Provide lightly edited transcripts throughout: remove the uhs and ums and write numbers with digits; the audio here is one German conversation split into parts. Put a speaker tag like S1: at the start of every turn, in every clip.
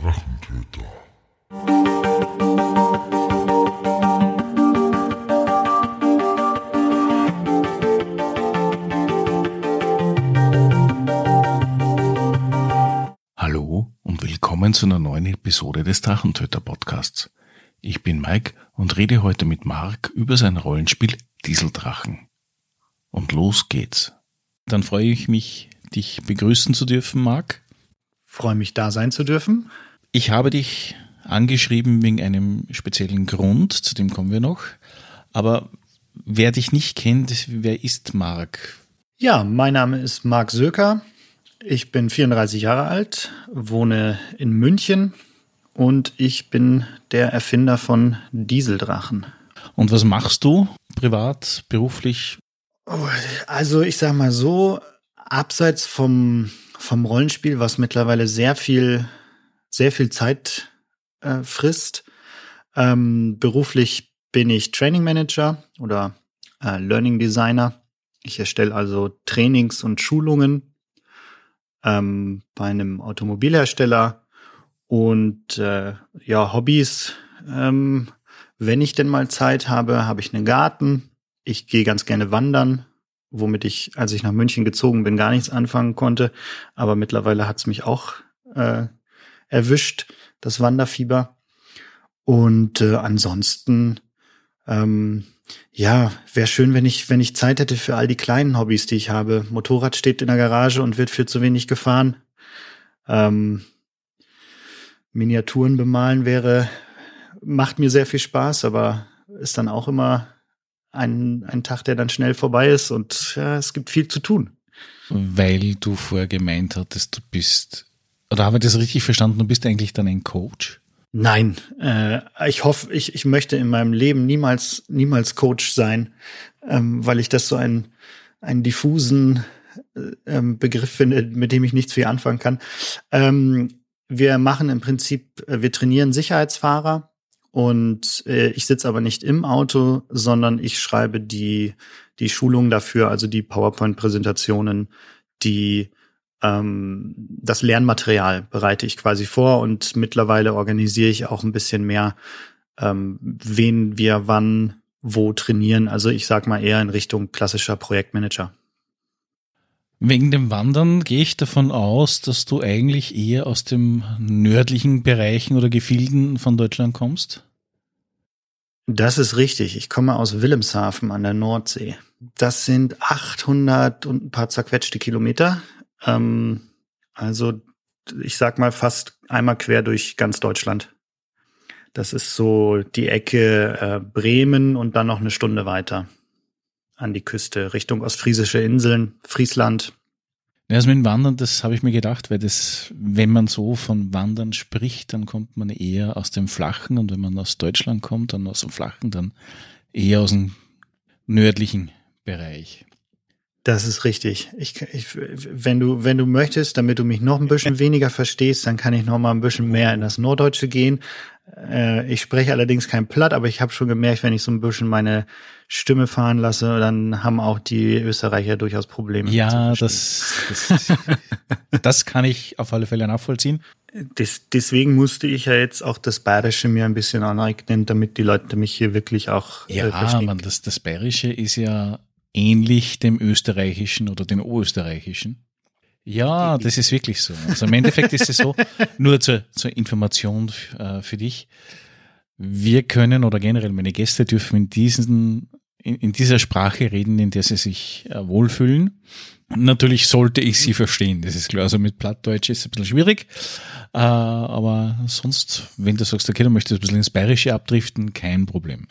S1: Drachentöter.
S2: Hallo und willkommen zu einer neuen Episode des Drachentöter-Podcasts. Ich bin Mike und rede heute mit Marc über sein Rollenspiel Dieseldrachen. Und los geht's. Dann freue ich mich, dich begrüßen zu dürfen, Marc.
S3: Freue mich, da sein zu dürfen.
S2: Ich habe dich angeschrieben wegen einem speziellen Grund, zu dem kommen wir noch. Aber wer dich nicht kennt, wer ist Marc?
S3: Ja, mein Name ist Marc Söker. Ich bin 34 Jahre alt, wohne in München und ich bin der Erfinder von Dieseldrachen.
S2: Und was machst du privat, beruflich?
S3: Also ich sag mal so, abseits vom Rollenspiel, was mittlerweile sehr viel Zeit frisst, beruflich bin ich Training Manager oder Learning Designer. Ich erstelle also Trainings und Schulungen bei einem Automobilhersteller und Hobbys. Wenn ich denn mal Zeit habe, habe ich einen Garten. Ich gehe ganz gerne wandern, womit ich, als ich nach München gezogen bin, gar nichts anfangen konnte. Aber mittlerweile hat es mich auch erwischt, das Wanderfieber. Und ansonsten, wäre schön, wenn ich Zeit hätte für all die kleinen Hobbys, die ich habe. Motorrad steht in der Garage und wird viel zu wenig gefahren. Miniaturen bemalen macht mir sehr viel Spaß, aber ist dann auch immer ein Tag, der dann schnell vorbei ist und es gibt viel zu tun.
S2: Weil du vorher gemeint hattest, du bist, oder habe ich das richtig verstanden, du bist eigentlich dann ein Coach?
S3: Nein, ich hoffe, ich möchte in meinem Leben niemals Coach sein, weil ich das so einen diffusen Begriff finde, mit dem ich nichts viel anfangen kann. Wir machen im Prinzip, wir trainieren Sicherheitsfahrer und ich sitze aber nicht im Auto, sondern ich schreibe die Schulungen dafür, also die PowerPoint-Präsentationen, das Lernmaterial bereite ich quasi vor und mittlerweile organisiere ich auch ein bisschen mehr, wen wir wann wo trainieren. Also ich sag mal eher in Richtung klassischer Projektmanager.
S2: Wegen dem Wandern gehe ich davon aus, dass du eigentlich eher aus dem nördlichen Bereichen oder Gefilden von Deutschland kommst?
S3: Das ist richtig. Ich komme aus Wilhelmshaven an der Nordsee. Das sind 800 und ein paar zerquetschte Kilometer. Also ich sag mal fast einmal quer durch ganz Deutschland. Das ist so die Ecke Bremen und dann noch eine Stunde weiter an die Küste, Richtung ostfriesische Inseln, Friesland.
S2: Ja, also mit dem Wandern, das habe ich mir gedacht, weil das, wenn man so von Wandern spricht, dann kommt man eher aus dem Flachen und wenn man aus Deutschland kommt, dann aus dem Flachen, dann eher aus dem nördlichen Bereich.
S3: Das ist richtig. Wenn du möchtest, damit du mich noch ein bisschen weniger verstehst, dann kann ich noch mal ein bisschen mehr in das Norddeutsche gehen. Ich spreche allerdings kein Platt, aber ich habe schon gemerkt, wenn ich so ein bisschen meine Stimme fahren lasse, dann haben auch die Österreicher durchaus Probleme.
S2: Ja, das kann ich auf alle Fälle nachvollziehen.
S3: Deswegen musste ich ja jetzt auch das Bayerische mir ein bisschen aneignen, damit die Leute mich hier wirklich auch verstehen.
S2: Ja, das Bayerische ist ja ähnlich dem Österreichischen oder dem Oösterreichischen. Ja, das ist wirklich so. Also im Endeffekt ist es so, nur zur Information für dich. Wir können oder generell meine Gäste dürfen in dieser Sprache reden, in der sie sich wohlfühlen. Natürlich sollte ich sie verstehen, das ist klar. Also mit Plattdeutsch ist es ein bisschen schwierig. Aber sonst, wenn du sagst, okay, du möchtest ein bisschen ins Bayerische abdriften, kein Problem.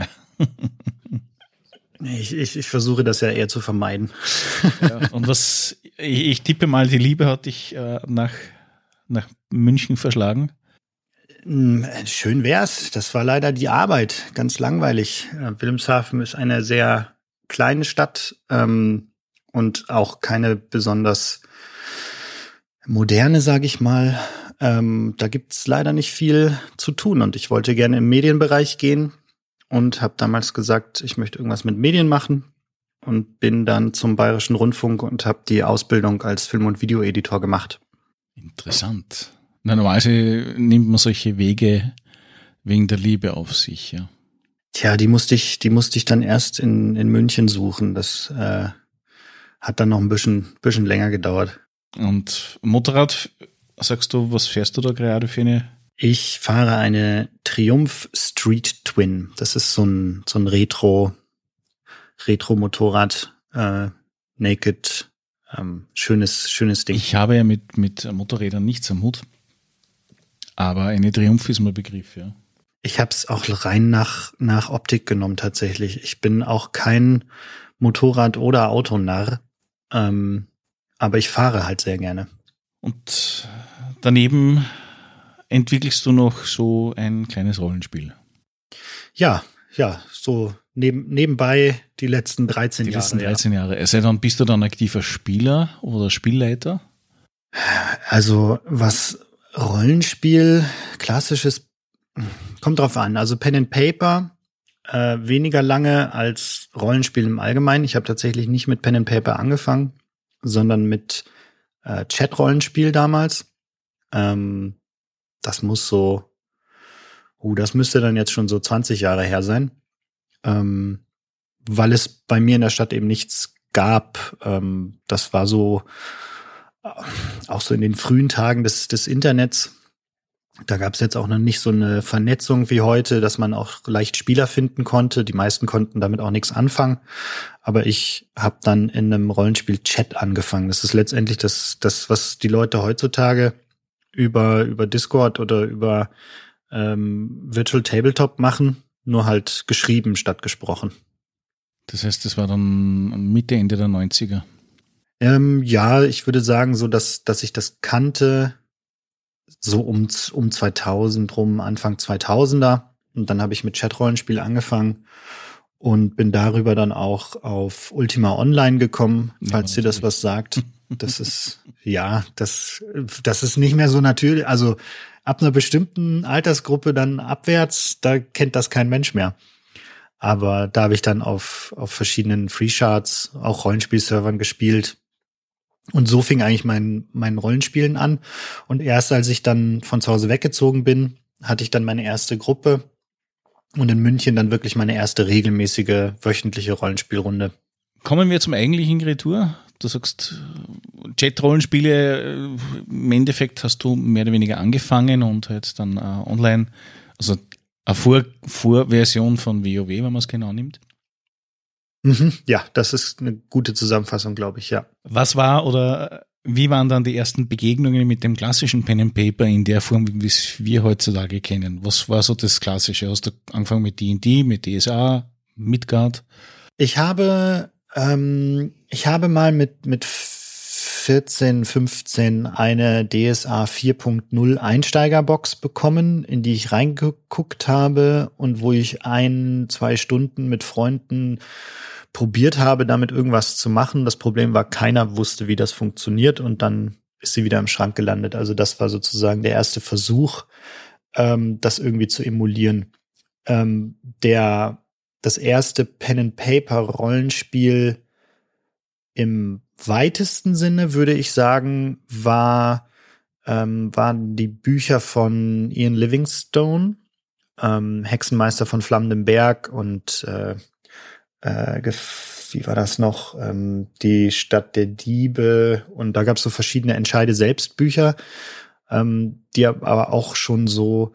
S3: Ich versuche das ja eher zu vermeiden.
S2: Ja, und ich tippe mal, die Liebe hat dich nach München verschlagen.
S3: Schön wär's. Das war leider die Arbeit. Ganz langweilig. Wilhelmshaven ist eine sehr kleine Stadt und auch keine besonders moderne, sage ich mal. Da gibt's leider nicht viel zu tun und ich wollte gerne im Medienbereich gehen. Und habe damals gesagt, ich möchte irgendwas mit Medien machen und bin dann zum Bayerischen Rundfunk und habe die Ausbildung als Film- und Videoeditor gemacht.
S2: Interessant. Na, normalerweise nimmt man solche Wege wegen der Liebe auf sich, ja.
S3: Tja, die musste ich dann erst in München suchen. Das hat dann noch ein bisschen länger gedauert.
S2: Und Motorrad, sagst du, was fährst du da gerade für eine?
S3: Ich fahre eine Triumph Street Twin. Das ist so ein Retro-Motorrad, naked, schönes Ding.
S2: Ich habe ja mit Motorrädern nichts am Hut, aber eine Triumph ist mir Begriff, ja.
S3: Ich habe es auch rein nach Optik genommen tatsächlich. Ich bin auch kein Motorrad- oder Autonarr, aber ich fahre halt sehr gerne.
S2: Und daneben entwickelst du noch so ein kleines Rollenspiel.
S3: Ja, so nebenbei die letzten 13
S2: Die
S3: Jahre.
S2: letzten 13 Jahre. Bist du dann aktiver Spieler oder Spielleiter?
S3: Also was Rollenspiel, klassisches, kommt drauf an. Also Pen and Paper, weniger lange als Rollenspiel im Allgemeinen. Ich habe tatsächlich nicht mit Pen and Paper angefangen, sondern mit Chat-Rollenspiel damals. Das müsste dann jetzt schon so 20 Jahre her sein, weil es bei mir in der Stadt eben nichts gab. Das war so auch so in den frühen Tagen des Internets. Da gab es jetzt auch noch nicht so eine Vernetzung wie heute, dass man auch leicht Spieler finden konnte. Die meisten konnten damit auch nichts anfangen. Aber ich habe dann in einem Rollenspiel-Chat angefangen. Das ist letztendlich das, was die Leute heutzutage über Discord oder über Virtual Tabletop machen, nur halt geschrieben statt gesprochen.
S2: Das heißt, das war dann Mitte, Ende der 90er.
S3: Ja, ich würde sagen, so dass ich das kannte, so um 2000 rum, Anfang 2000er. Und dann habe ich mit Chat-Rollenspiel angefangen und bin darüber dann auch auf Ultima Online gekommen, falls dir das was sagt. Das ist, ja, das ist nicht mehr so natürlich. Also ab einer bestimmten Altersgruppe dann abwärts, da kennt das kein Mensch mehr. Aber da habe ich dann auf verschiedenen Free-Charts, auch Rollenspielservern gespielt. Und so fing eigentlich mein Rollenspielen an. Und erst als ich dann von zu Hause weggezogen bin, hatte ich dann meine erste Gruppe und in München dann wirklich meine erste regelmäßige wöchentliche Rollenspielrunde.
S2: Kommen wir zum eigentlichen Retour. Du sagst, Chat-Rollenspiele, im Endeffekt hast du mehr oder weniger angefangen und jetzt dann online, also eine Vorversion von WoW, wenn man es genau nimmt.
S3: Ja, das ist eine gute Zusammenfassung, glaube ich, ja.
S2: Was war oder wie waren dann die ersten Begegnungen mit dem klassischen Pen and Paper in der Form, wie es wir heutzutage kennen? Was war so das Klassische? Hast du angefangen mit D&D, mit DSA, Midgard?
S3: Ich habe mal mit 14, 15 eine DSA 4.0 Einsteigerbox bekommen, in die ich reingeguckt habe und wo ich 1-2 Stunden mit Freunden probiert habe, damit irgendwas zu machen. Das Problem war, keiner wusste, wie das funktioniert und dann ist sie wieder im Schrank gelandet. Also das war sozusagen der erste Versuch, das irgendwie zu emulieren. Das erste Pen-and-Paper-Rollenspiel im weitesten Sinne, würde ich sagen, waren die Bücher von Ian Livingstone, Hexenmeister von Flammendem Berg und wie war das noch? Die Stadt der Diebe, und da gab es so verschiedene Entscheide selbst Bücher, die aber auch schon so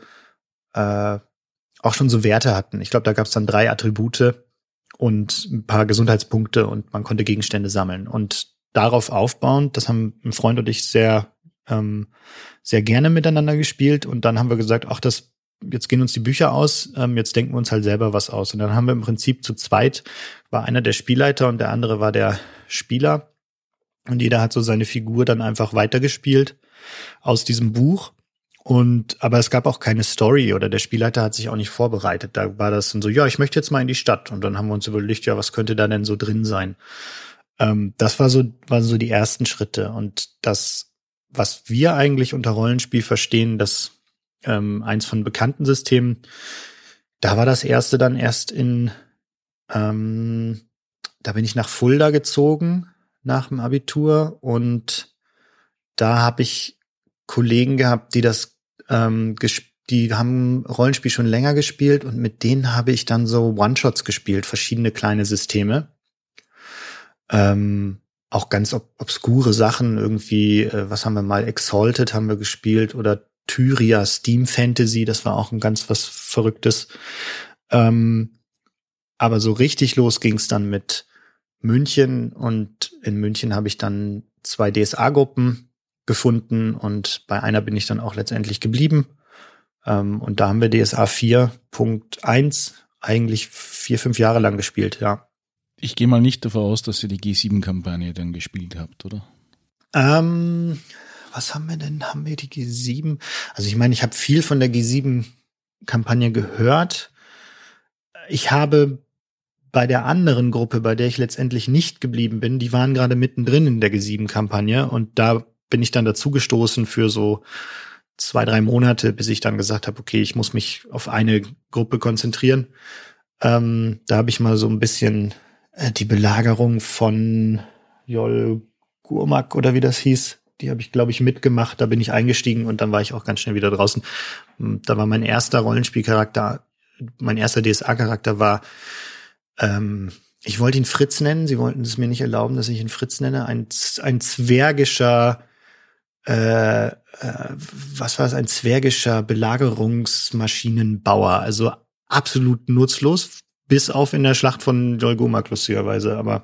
S3: Werte hatten. Ich glaube, da gab es dann 3 Attribute und ein paar Gesundheitspunkte und man konnte Gegenstände sammeln. Und darauf aufbauend, das haben ein Freund und ich sehr gerne miteinander gespielt. Und dann haben wir gesagt, jetzt gehen uns die Bücher aus, jetzt denken wir uns halt selber was aus. Und dann haben wir im Prinzip zu zweit, war einer der Spielleiter und der andere war der Spieler. Und jeder hat so seine Figur dann einfach weitergespielt aus diesem Buch. Aber es gab auch keine Story oder der Spielleiter hat sich auch nicht vorbereitet. Da war das dann so, ja, ich möchte jetzt mal in die Stadt. Und dann haben wir uns überlegt, ja, was könnte da denn so drin sein? Das waren so die ersten Schritte. Und das, was wir eigentlich unter Rollenspiel verstehen, das eins von bekannten Systemen, da war das erste dann erst da bin ich nach Fulda gezogen nach dem Abitur und da habe ich Kollegen gehabt, die die haben Rollenspiel schon länger gespielt und mit denen habe ich dann so One-Shots gespielt, verschiedene kleine Systeme. Auch ganz obskure Sachen irgendwie, was haben wir mal, Exalted haben wir gespielt oder Tyria Steam Fantasy, das war auch ein ganz was Verrücktes. Aber so richtig los ging's dann mit München und in München habe ich dann 2 DSA-Gruppen gefunden und bei einer bin ich dann auch letztendlich geblieben. Und da haben wir DSA 4.1 eigentlich 4-5 Jahre lang gespielt, ja.
S2: Ich gehe mal nicht davon aus, dass ihr die G7-Kampagne dann gespielt habt, oder?
S3: Was haben wir denn? Haben wir die G7? Also ich meine, ich habe viel von der G7-Kampagne gehört. Ich habe bei der anderen Gruppe, bei der ich letztendlich nicht geblieben bin, die waren gerade mittendrin in der G7-Kampagne und da bin ich dann dazugestoßen für so 2-3 Monate, bis ich dann gesagt habe, okay, ich muss mich auf eine Gruppe konzentrieren. Da habe ich mal so ein bisschen die Belagerung von Jol Gurmak oder wie das hieß, die habe ich, glaube ich, mitgemacht. Da bin ich eingestiegen und dann war ich auch ganz schnell wieder draußen. Da war mein erster Rollenspielcharakter, mein erster DSA-Charakter war, ich wollte ihn Fritz nennen, sie wollten es mir nicht erlauben, dass ich ihn Fritz nenne, ein zwergischer was war es, ein zwergischer Belagerungsmaschinenbauer, also absolut nutzlos, bis auf in der Schlacht von Jolgurmak lustigerweise, aber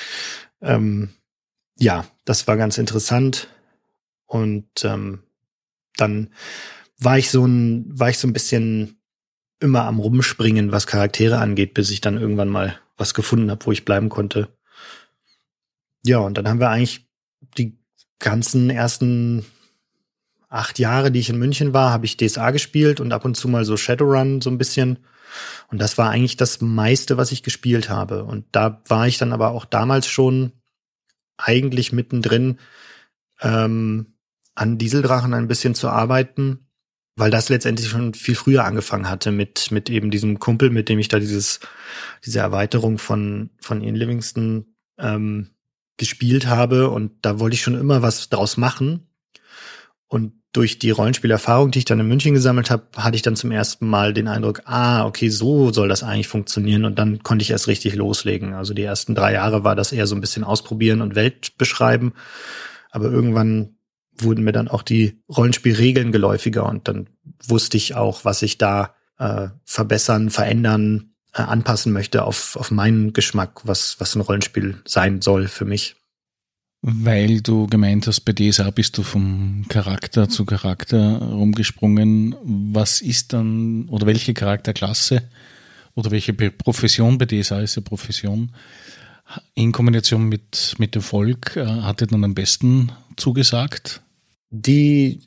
S3: ja, das war ganz interessant und dann war ich so ein bisschen immer am Rumspringen, was Charaktere angeht, bis ich dann irgendwann mal was gefunden habe, wo ich bleiben konnte. Ja, und dann haben wir eigentlich die ganzen ersten 8 Jahre, die ich in München war, habe ich DSA gespielt und ab und zu mal so Shadowrun so ein bisschen. Und das war eigentlich das meiste, was ich gespielt habe. Und da war ich dann aber auch damals schon eigentlich mittendrin, an Dieseldrachen ein bisschen zu arbeiten, weil das letztendlich schon viel früher angefangen hatte mit eben diesem Kumpel, mit dem ich da diese Erweiterung von Ian Livingstone gespielt habe. Und da wollte ich schon immer was draus machen. Und durch die Rollenspielerfahrung, die ich dann in München gesammelt habe, hatte ich dann zum ersten Mal den Eindruck, okay, so soll das eigentlich funktionieren. Und dann konnte ich erst richtig loslegen. Also die ersten 3 Jahre war das eher so ein bisschen ausprobieren und Welt beschreiben. Aber irgendwann wurden mir dann auch die Rollenspielregeln geläufiger und dann wusste ich auch, was ich da verbessern, verändern, anpassen möchte auf meinen Geschmack, was ein Rollenspiel sein soll für mich.
S2: Weil du gemeint hast, bei DSA bist du vom Charakter zu Charakter rumgesprungen. Was ist dann, oder welche Charakterklasse oder welche Profession, bei DSA ist ja Profession, in Kombination mit dem Volk hat dir dann am besten zugesagt? Ich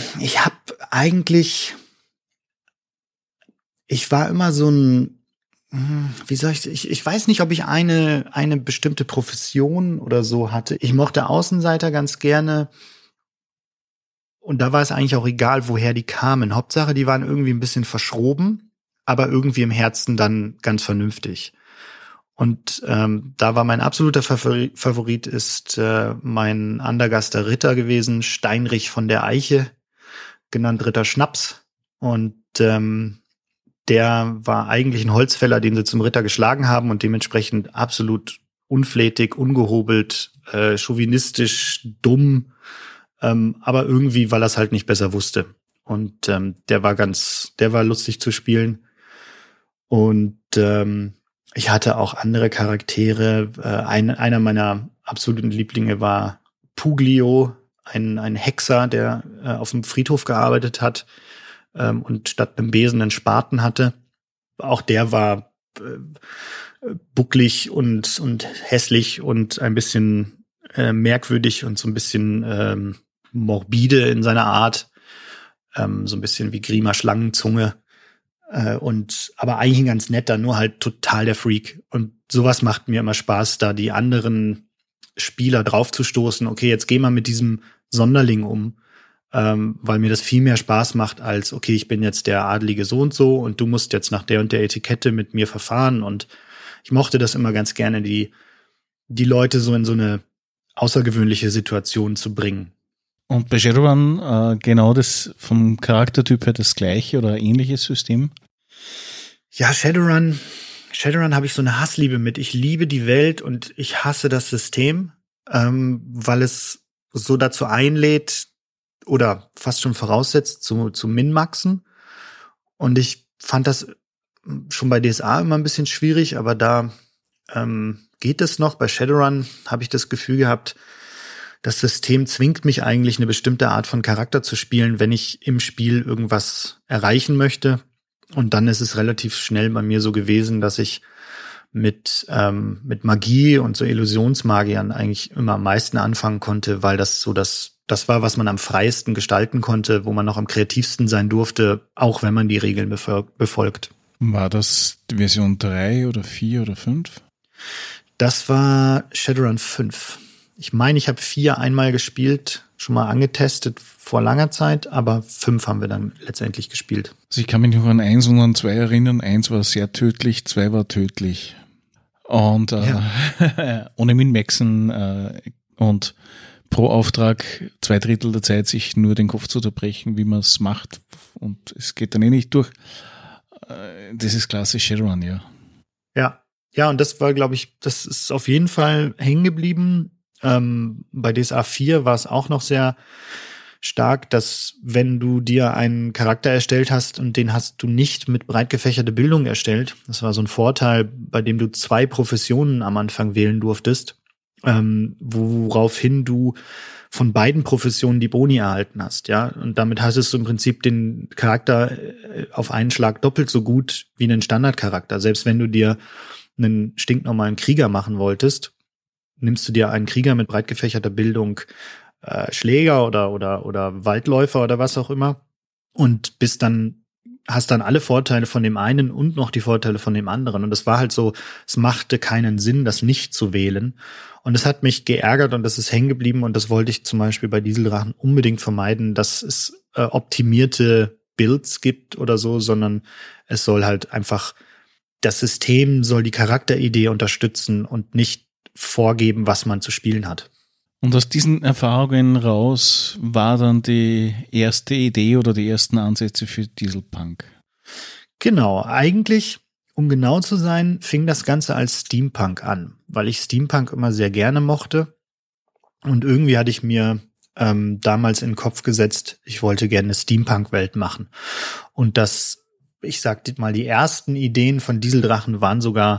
S3: war immer so ein, wie soll ich weiß nicht, ob ich eine bestimmte Profession oder so hatte. Ich mochte Außenseiter ganz gerne. Und da war es eigentlich auch egal, woher die kamen. Hauptsache, die waren irgendwie ein bisschen verschroben, aber irgendwie im Herzen dann ganz vernünftig. Und da war mein absoluter Favorit ist mein Andergaster Ritter gewesen, Steinrich von der Eiche, genannt Ritter Schnaps. Und der war eigentlich ein Holzfäller, den sie zum Ritter geschlagen haben und dementsprechend absolut unflätig, ungehobelt, chauvinistisch, dumm, aber irgendwie, weil er es halt nicht besser wusste. Und der war lustig zu spielen. Und ich hatte auch andere Charaktere. Einer meiner absoluten Lieblinge war Puglio, ein Hexer, der auf dem Friedhof gearbeitet hat. Und statt einem Besen einen Spaten hatte. Auch der war bucklig und hässlich und ein bisschen merkwürdig und so ein bisschen morbide in seiner Art. So ein bisschen wie Grima Schlangenzunge. Aber eigentlich ein ganz netter, nur halt total der Freak. Und sowas macht mir immer Spaß, da die anderen Spieler draufzustoßen. Okay, jetzt geh mal mit diesem Sonderling um. Weil mir das viel mehr Spaß macht als, okay, ich bin jetzt der adelige so und so und du musst jetzt nach der und der Etikette mit mir verfahren. Und ich mochte das immer ganz gerne, die Leute so in so eine außergewöhnliche Situation zu bringen.
S2: Und bei Shadowrun genau das vom Charaktertyp her das gleiche oder ähnliches System?
S3: Ja, Shadowrun habe ich so eine Hassliebe mit. Ich liebe die Welt und ich hasse das System, weil es so dazu einlädt oder fast schon voraussetzt zu Min-Maxen. Und ich fand das schon bei DSA immer ein bisschen schwierig, aber da geht es noch. Bei Shadowrun habe ich das Gefühl gehabt, das System zwingt mich eigentlich, eine bestimmte Art von Charakter zu spielen, wenn ich im Spiel irgendwas erreichen möchte. Und dann ist es relativ schnell bei mir so gewesen, dass ich mit Magie und so Illusionsmagiern eigentlich immer am meisten anfangen konnte, weil das so das war, was man am freiesten gestalten konnte, wo man noch am kreativsten sein durfte, auch wenn man die Regeln befolgt.
S2: War das die Version 3 oder 4 oder 5?
S3: Das war Shadowrun 5. Ich meine, ich habe 4 einmal gespielt, schon mal angetestet vor langer Zeit, aber 5 haben wir dann letztendlich gespielt.
S2: Also ich kann mich noch an 1 und an 2 erinnern. 1 war sehr tödlich, 2 war tödlich. Und ohne Min-Maxen und pro Auftrag 2/3 der Zeit sich nur den Kopf zu zerbrechen, wie man es macht. Und es geht dann nicht durch. Das ist klassisch Shadowrun, ja.
S3: Ja, und das war, glaube ich, das ist auf jeden Fall hängen geblieben. Bei DSA 4 war es auch noch sehr stark, dass wenn du dir einen Charakter erstellt hast und den hast du nicht mit breit gefächerter Bildung erstellt, das war so ein Vorteil, bei dem du 2 Professionen am Anfang wählen durftest, woraufhin du von beiden Professionen die Boni erhalten hast, ja. Und damit hattest du im Prinzip den Charakter auf einen Schlag doppelt so gut wie einen Standardcharakter. Selbst wenn du dir einen stinknormalen Krieger machen wolltest, nimmst du dir einen Krieger mit breit gefächerter Bildung, Schläger oder Waldläufer oder was auch immer und hast dann alle Vorteile von dem einen und noch die Vorteile von dem anderen. Und es war halt so, es machte keinen Sinn, das nicht zu wählen. Und es hat mich geärgert und das ist hängen geblieben und das wollte ich zum Beispiel bei Dieseldrachen unbedingt vermeiden, dass es optimierte Builds gibt oder so, sondern es soll halt einfach, das System soll die Charakteridee unterstützen und nicht vorgeben, was man zu spielen hat.
S2: Und aus diesen Erfahrungen raus war dann die erste Idee oder die ersten Ansätze für Dieselpunk.
S3: Genau, eigentlich, um genau zu sein, fing das Ganze als Steampunk an, weil ich Steampunk immer sehr gerne mochte. Und irgendwie hatte ich mir damals in den Kopf gesetzt, ich wollte gerne eine Steampunk-Welt machen. Und ich sag mal, die ersten Ideen von Dieseldrachen waren sogar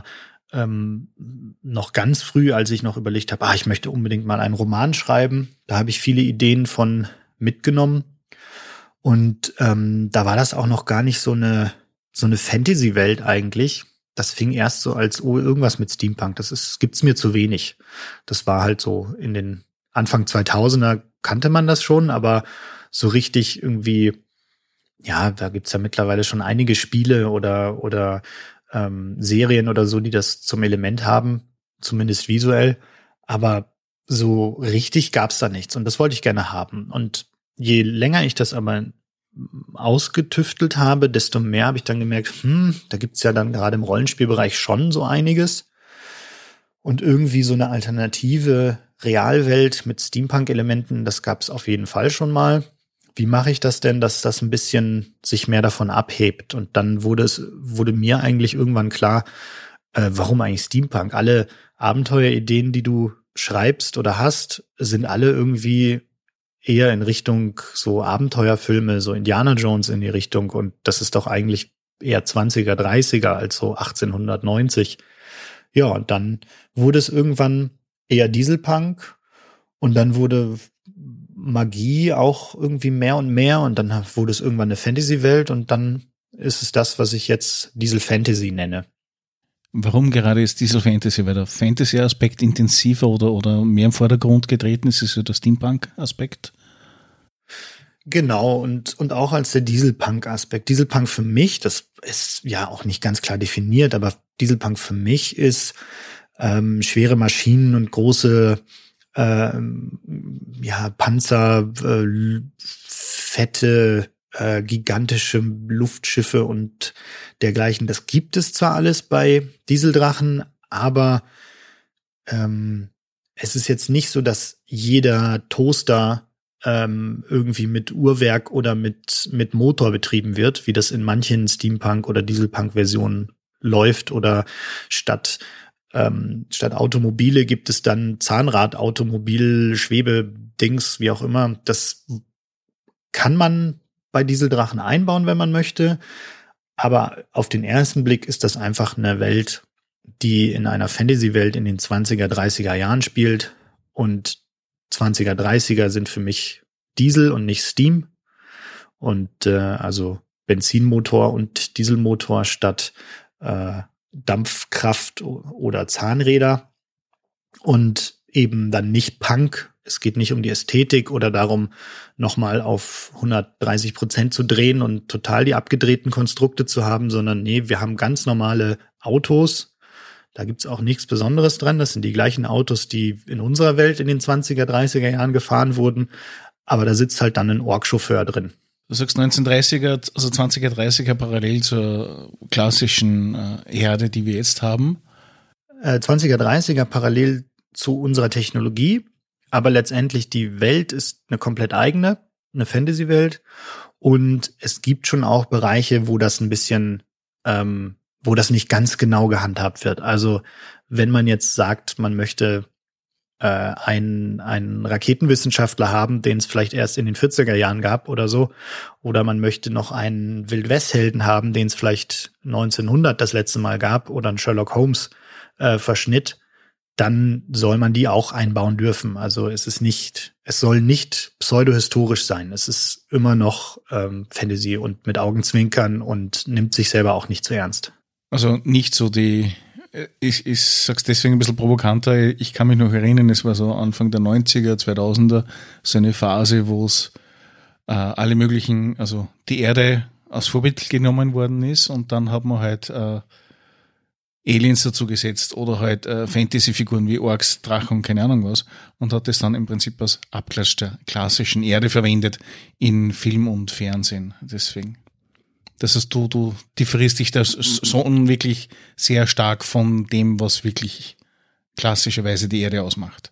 S3: noch ganz früh, als ich noch überlegt habe, ich möchte unbedingt mal einen Roman schreiben. Da habe ich viele Ideen von mitgenommen. Und da war das auch noch gar nicht so eine Fantasy-Welt eigentlich. Das fing erst so als, irgendwas mit Steampunk. Gibt's mir zu wenig. Das war halt so in den Anfang 2000er kannte man das schon, aber so richtig irgendwie, ja, da gibt's ja mittlerweile schon einige Spiele oder Serien oder so, die das zum Element haben, zumindest visuell. Aber so richtig gab's da nichts und das wollte ich gerne haben. Und je länger ich das aber ausgetüftelt habe, desto mehr habe ich dann gemerkt, da gibt's ja dann gerade im Rollenspielbereich schon so einiges. Und irgendwie so eine alternative Realwelt mit Steampunk-Elementen, das gab's auf jeden Fall schon mal. Wie mache ich das denn, dass das ein bisschen sich mehr davon abhebt? Und dann wurde mir eigentlich irgendwann klar, warum eigentlich Steampunk? Alle Abenteuerideen, die du schreibst oder hast, sind alle irgendwie eher in Richtung so Abenteuerfilme, so Indiana Jones in die Richtung. Und das ist doch eigentlich eher 20er, 30er als so 1890. Ja, und dann wurde es irgendwann eher Dieselpunk und dann wurde Magie auch irgendwie mehr und mehr und dann wurde es irgendwann eine Fantasy-Welt und dann ist es das, was ich jetzt Diesel Fantasy nenne.
S2: Warum gerade ist Diesel Fantasy? Weil der Fantasy-Aspekt intensiver oder mehr im Vordergrund getreten ist, ist ja der Steampunk-Aspekt.
S3: Genau, und auch als der Dieselpunk-Aspekt. Dieselpunk für mich, das ist ja auch nicht ganz klar definiert, aber Dieselpunk für mich ist schwere Maschinen und große Panzer, fette, gigantische Luftschiffe und dergleichen. Das gibt es zwar alles bei Dieseldrachen, aber es ist jetzt nicht so, dass jeder Toaster irgendwie mit Uhrwerk oder mit Motor betrieben wird, wie das in manchen Steampunk- oder Dieselpunk-Versionen läuft, oder statt Automobile gibt es dann Zahnrad-Automobil, Schwebedings, wie auch immer. Das kann man bei Dieseldrachen einbauen, wenn man möchte. Aber auf den ersten Blick ist das einfach eine Welt, die in einer Fantasy-Welt in den 20er, 30er Jahren spielt. Und 20er, 30er sind für mich Diesel und nicht Steam. Und also Benzinmotor und Dieselmotor statt Dampfkraft oder Zahnräder. Und eben dann nicht Punk. Es geht nicht um die Ästhetik oder darum, nochmal auf 130% zu drehen und total die abgedrehten Konstrukte zu haben, sondern nee, wir haben ganz normale Autos. Da gibt's auch nichts Besonderes dran. Das sind die gleichen Autos, die in unserer Welt in den 20er, 30er Jahren gefahren wurden. Aber da sitzt halt dann ein Ork-Chauffeur drin.
S2: Du sagst 1930er, also 20er, 30er parallel zur klassischen Erde, die wir jetzt haben.
S3: 20er, 30er parallel zu unserer Technologie. Aber letztendlich die Welt ist eine komplett eigene, eine Fantasy-Welt. Und es gibt schon auch Bereiche, wo das ein bisschen, wo das nicht ganz genau gehandhabt wird. Also wenn man jetzt sagt, man möchte einen Raketenwissenschaftler haben, den es vielleicht erst in den 40er Jahren gab oder so, oder man möchte noch einen Wildwest-Helden haben, den es vielleicht 1900 das letzte Mal gab, oder einen Sherlock Holmes Verschnitt, dann soll man die auch einbauen dürfen. Also es soll nicht pseudohistorisch sein. Es ist immer noch Fantasy und mit Augenzwinkern und nimmt sich selber auch nicht zu ernst.
S2: Also nicht so ich sag's deswegen ein bisschen provokanter, ich kann mich noch erinnern, es war so Anfang der 90er, 2000er, so eine Phase, wo es alle möglichen, also die Erde als Vorbild genommen worden ist und dann hat man halt Aliens dazu gesetzt oder halt Fantasy-Figuren wie Orks, Drachen, keine Ahnung was und hat das dann im Prinzip als Abklatsch der klassischen Erde verwendet in Film und Fernsehen. Deswegen. Das heißt, du differierst dich da so wirklich sehr stark von dem, was wirklich klassischerweise die Erde ausmacht.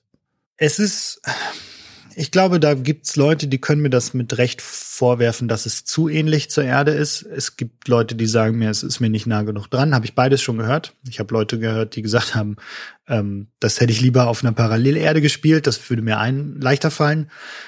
S3: Ich glaube, da gibt's Leute, die können mir das mit Recht vorwerfen, dass es zu ähnlich zur Erde ist. Es gibt Leute, die sagen mir, es ist mir nicht nah genug dran. Habe ich beides schon gehört. Ich habe Leute gehört, die gesagt haben, das hätte ich lieber auf einer Parallelerde gespielt, das würde mir leichter fallen.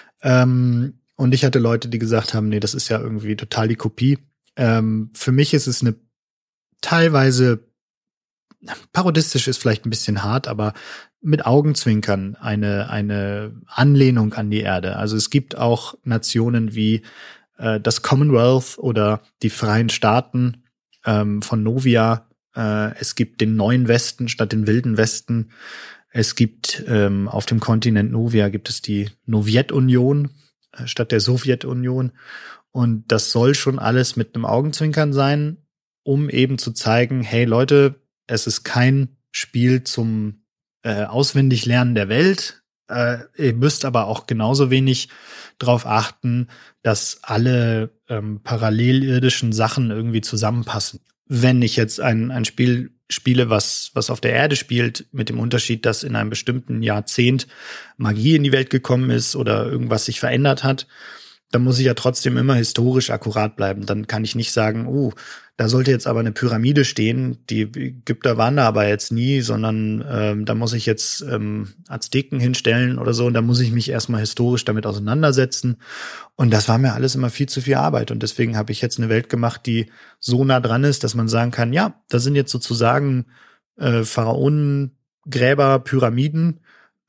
S3: Und ich hatte Leute, die gesagt haben, nee, das ist ja irgendwie total die Kopie. Für mich ist es eine teilweise, parodistisch ist vielleicht ein bisschen hart, aber mit Augenzwinkern eine Anlehnung an die Erde. Also es gibt auch Nationen wie das Commonwealth oder die Freien Staaten von Novia. Es gibt den neuen Westen statt den wilden Westen. Es gibt auf dem Kontinent Novia gibt es die Sowjetunion statt der Sowjetunion. Und das soll schon alles mit einem Augenzwinkern sein, um eben zu zeigen, hey Leute, es ist kein Spiel zum Auswendiglernen der Welt. Ihr müsst aber auch genauso wenig darauf achten, dass alle parallelirdischen Sachen irgendwie zusammenpassen. Wenn ich jetzt ein Spiel spiele, was auf der Erde spielt, mit dem Unterschied, dass in einem bestimmten Jahrzehnt Magie in die Welt gekommen ist oder irgendwas sich verändert hat, dann muss ich ja trotzdem immer historisch akkurat bleiben. Dann kann ich nicht sagen, da sollte jetzt aber eine Pyramide stehen. Die Ägypter waren da aber jetzt nie, sondern da muss ich jetzt Azteken hinstellen oder so. Und da muss ich mich erstmal historisch damit auseinandersetzen. Und das war mir alles immer viel zu viel Arbeit. Und deswegen habe ich jetzt eine Welt gemacht, die so nah dran ist, dass man sagen kann, ja, da sind jetzt sozusagen Pharaonen, Gräber, Pyramiden.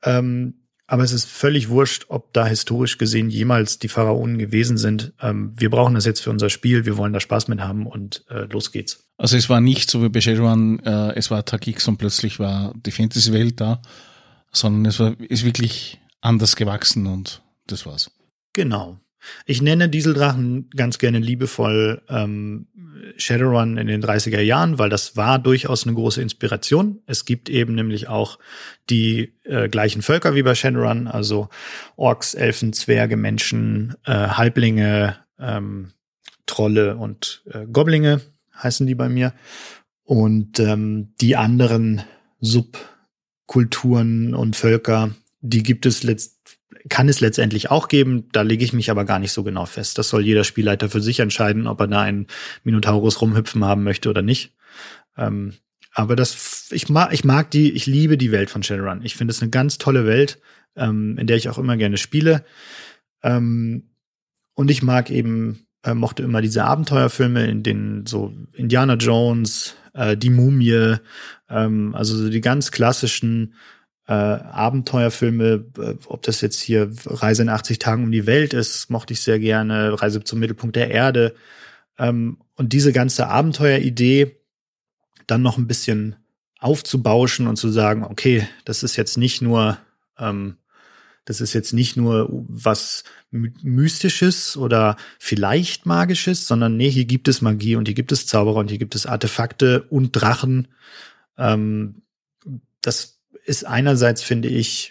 S3: Aber es ist völlig wurscht, ob da historisch gesehen jemals die Pharaonen gewesen sind. Wir brauchen das jetzt für unser Spiel, wir wollen da Spaß mit haben und los geht's.
S2: Also es war nicht so wie bei Shadowrun, es war Tag X und plötzlich war die Fantasy-Welt da, sondern ist wirklich anders gewachsen und das war's.
S3: Genau. Ich nenne Dieseldrachen ganz gerne liebevoll Shadowrun in den 30er Jahren, weil das war durchaus eine große Inspiration. Es gibt eben nämlich auch die gleichen Völker wie bei Shadowrun, also Orks, Elfen, Zwerge, Menschen, Halblinge, Trolle und Goblinge heißen die bei mir. Und die anderen Subkulturen und Völker, die gibt es kann es letztendlich auch geben, da lege ich mich aber gar nicht so genau fest. Das soll jeder Spielleiter für sich entscheiden, ob er da einen Minotaurus rumhüpfen haben möchte oder nicht. Aber ich liebe die Welt von Shadowrun. Ich finde es eine ganz tolle Welt, in der ich auch immer gerne spiele. Und ich mochte immer diese Abenteuerfilme, in denen so Indiana Jones, die Mumie, also so die ganz klassischen Abenteuerfilme, ob das jetzt hier Reise in 80 Tagen um die Welt ist, mochte ich sehr gerne, Reise zum Mittelpunkt der Erde. Und diese ganze Abenteueridee dann noch ein bisschen aufzubauschen und zu sagen, okay, das ist jetzt nicht nur was Mystisches oder vielleicht Magisches, sondern nee, hier gibt es Magie und hier gibt es Zauberer und hier gibt es Artefakte und Drachen. Das ist einerseits, finde ich,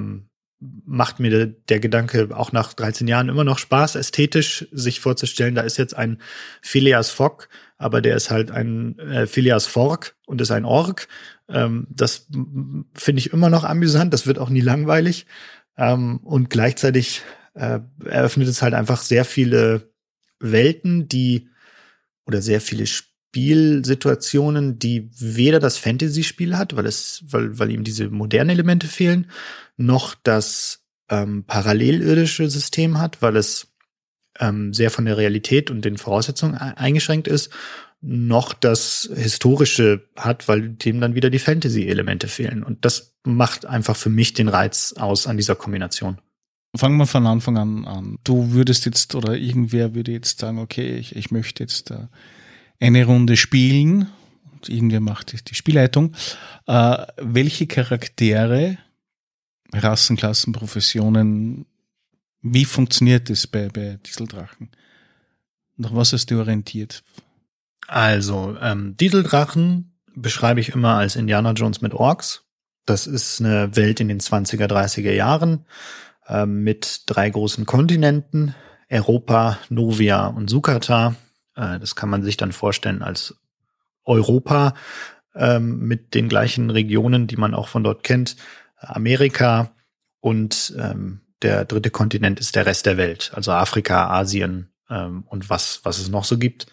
S3: macht mir der Gedanke auch nach 13 Jahren immer noch Spaß, ästhetisch sich vorzustellen, da ist jetzt ein Phileas Fogg, aber der ist halt ein Phileas Fork und ist ein Ork. Das finde ich immer noch amüsant, das wird auch nie langweilig. Und gleichzeitig eröffnet es halt einfach sehr viele Welten, oder sehr viele Spielsituationen, die weder das Fantasy-Spiel hat, weil ihm diese modernen Elemente fehlen, noch das parallelirdische System hat, weil es sehr von der Realität und den Voraussetzungen eingeschränkt ist, noch das Historische hat, weil dem dann wieder die Fantasy-Elemente fehlen. Und das macht einfach für mich den Reiz aus an dieser Kombination.
S2: Fangen wir von Anfang an. Du würdest jetzt, oder irgendwer würde jetzt sagen, okay, ich möchte jetzt eine Runde spielen. Und irgendwer macht die Spielleitung. Welche Charaktere, Rassen, Klassen, Professionen, wie funktioniert das bei Dieseldrachen? Nach was ist du orientiert?
S3: Also, Dieseldrachen beschreibe ich immer als Indiana Jones mit Orks. Das ist eine Welt in den 20er, 30er Jahren mit 3 großen Kontinenten, Europa, Novia und Sukata. Das kann man sich dann vorstellen als Europa mit den gleichen Regionen, die man auch von dort kennt, Amerika und der 3. Kontinent ist der Rest der Welt, also Afrika, Asien und was es noch so gibt.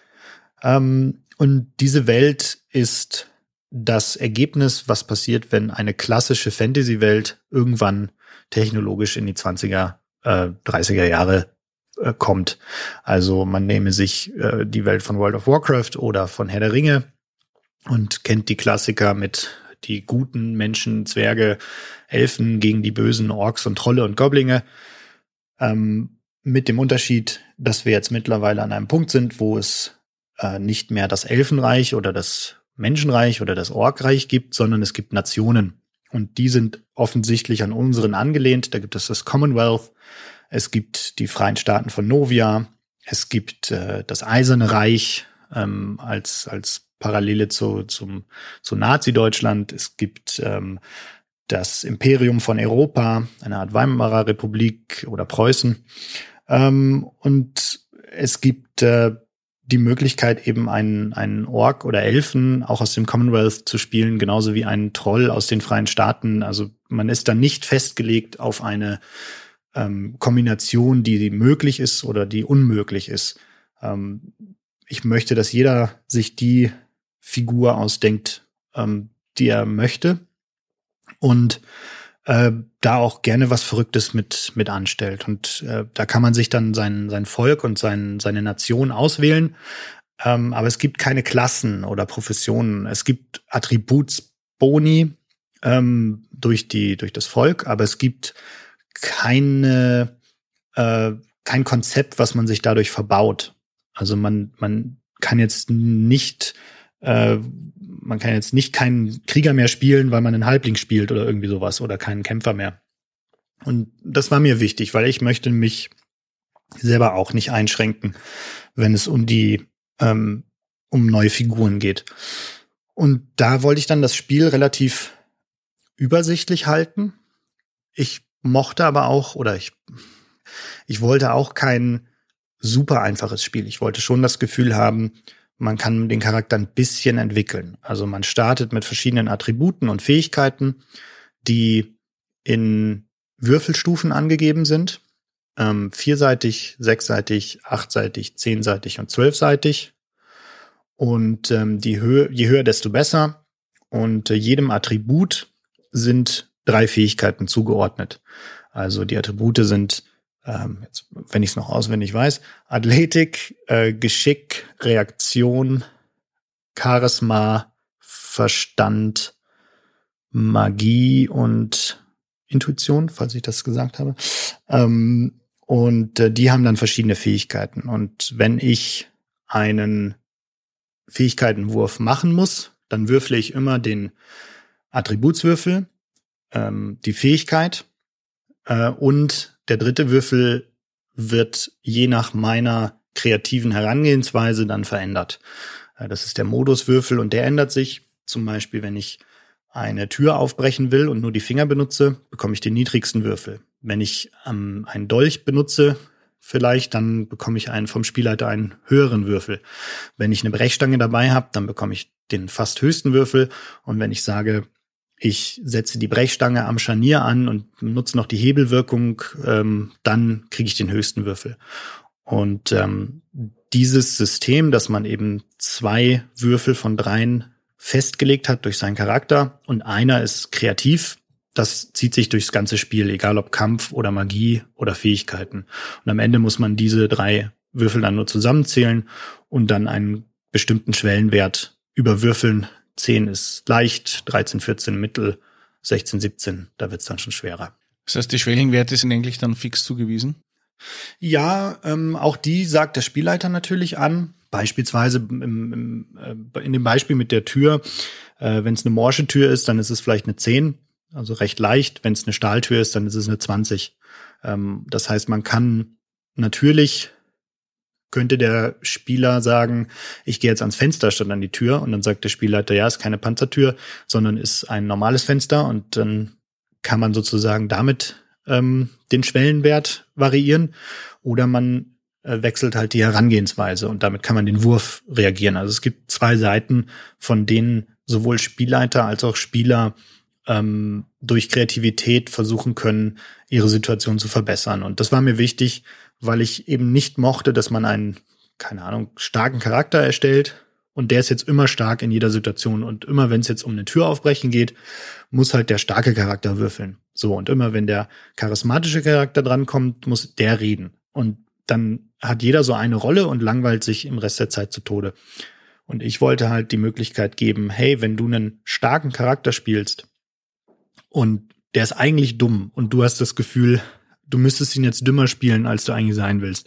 S3: Und diese Welt ist das Ergebnis, was passiert, wenn eine klassische Fantasy-Welt irgendwann technologisch in die 20er, 30er Jahre kommt. Also man nehme sich die Welt von World of Warcraft oder von Herr der Ringe und kennt die Klassiker mit die guten Menschen, Zwerge, Elfen gegen die bösen Orks und Trolle und Goblinge. Mit dem Unterschied, dass wir jetzt mittlerweile an einem Punkt sind, wo es nicht mehr das Elfenreich oder das Menschenreich oder das Orkreich gibt, sondern es gibt Nationen. Und die sind offensichtlich an unseren angelehnt. Da gibt es das Commonwealth, es gibt die Freien Staaten von Novia, es gibt das Eiserne Reich als Parallele zu Nazi-Deutschland. Es gibt das Imperium von Europa, eine Art Weimarer Republik oder Preußen. Und es gibt die Möglichkeit, eben einen Ork oder Elfen auch aus dem Commonwealth zu spielen, genauso wie einen Troll aus den Freien Staaten. Also man ist dann nicht festgelegt auf eine Kombination, die möglich ist oder die unmöglich ist. Ich möchte, dass jeder sich die Figur ausdenkt, die er möchte und da auch gerne was Verrücktes mit anstellt. Und da kann man sich dann sein Volk und seine Nation auswählen. Aber es gibt keine Klassen oder Professionen. Es gibt Attributsboni durch das Volk, aber es gibt kein Konzept, was man sich dadurch verbaut. Also man kann jetzt nicht keinen Krieger mehr spielen, weil man einen Halbling spielt oder irgendwie sowas oder keinen Kämpfer mehr. Und das war mir wichtig, weil ich möchte mich selber auch nicht einschränken, wenn es um neue Figuren geht. Und da wollte ich dann das Spiel relativ übersichtlich halten. Ich mochte aber auch, oder ich wollte auch kein super einfaches Spiel. Ich wollte schon das Gefühl haben, man kann den Charakter ein bisschen entwickeln. Also man startet mit verschiedenen Attributen und Fähigkeiten, die in Würfelstufen angegeben sind. 4-seitig, 6-seitig, 8-seitig, 10-seitig und 12-seitig. Und je höher, desto besser. Und jedem Attribut sind 3 Fähigkeiten zugeordnet. Also die Attribute sind, jetzt, wenn ich es noch auswendig weiß, Athletik, Geschick, Reaktion, Charisma, Verstand, Magie und Intuition, falls ich das gesagt habe. Und die haben dann verschiedene Fähigkeiten. Und wenn ich einen Fähigkeitenwurf machen muss, dann würfle ich immer den Attributswürfel, die Fähigkeit, und der dritte Würfel wird je nach meiner kreativen Herangehensweise dann verändert. Das ist der Moduswürfel und der ändert sich. Zum Beispiel, wenn ich eine Tür aufbrechen will und nur die Finger benutze, bekomme ich den niedrigsten Würfel. Wenn ich einen Dolch benutze, vielleicht, dann bekomme ich vom Spielleiter einen höheren Würfel. Wenn ich eine Brechstange dabei habe, dann bekomme ich den fast höchsten Würfel. Und wenn ich sage, ich setze die Brechstange am Scharnier an und nutze noch die Hebelwirkung, dann kriege ich den höchsten Würfel. Und dieses System, dass man eben 2 Würfel von 3 festgelegt hat durch seinen Charakter und einer ist kreativ, das zieht sich durchs ganze Spiel, egal ob Kampf oder Magie oder Fähigkeiten. Und am Ende muss man diese 3 Würfel dann nur zusammenzählen und dann einen bestimmten Schwellenwert überwürfeln. 10 ist leicht, 13, 14 mittel, 16, 17, da wird's dann schon schwerer.
S2: Das heißt, die Schwellenwerte sind eigentlich dann fix zugewiesen?
S3: Ja, auch die sagt der Spielleiter natürlich an. Beispielsweise in dem Beispiel mit der Tür, wenn es eine morsche Tür ist, dann ist es vielleicht eine 10, also recht leicht. Wenn es eine Stahltür ist, dann ist es eine 20. Das heißt, man kann natürlich, könnte der Spieler sagen, ich gehe jetzt ans Fenster statt an die Tür, und dann sagt der Spielleiter, ja, ist keine Panzertür, sondern ist ein normales Fenster, und dann kann man sozusagen damit den Schwellenwert variieren, oder man wechselt halt die Herangehensweise und damit kann man den Wurf reagieren. Also es gibt 2 Seiten, von denen sowohl Spielleiter als auch Spieler durch Kreativität versuchen können, ihre Situation zu verbessern. Und das war mir wichtig, weil ich eben nicht mochte, dass man einen, keine Ahnung, starken Charakter erstellt und der ist jetzt immer stark in jeder Situation, und immer wenn es jetzt um eine Tür aufbrechen geht, muss halt der starke Charakter würfeln. So, und immer wenn der charismatische Charakter drankommt, muss der reden. Und dann hat jeder so eine Rolle und langweilt sich im Rest der Zeit zu Tode. Und ich wollte halt die Möglichkeit geben, hey, wenn du einen starken Charakter spielst und der ist eigentlich dumm und du hast das Gefühl, du müsstest ihn jetzt dümmer spielen, als du eigentlich sein willst.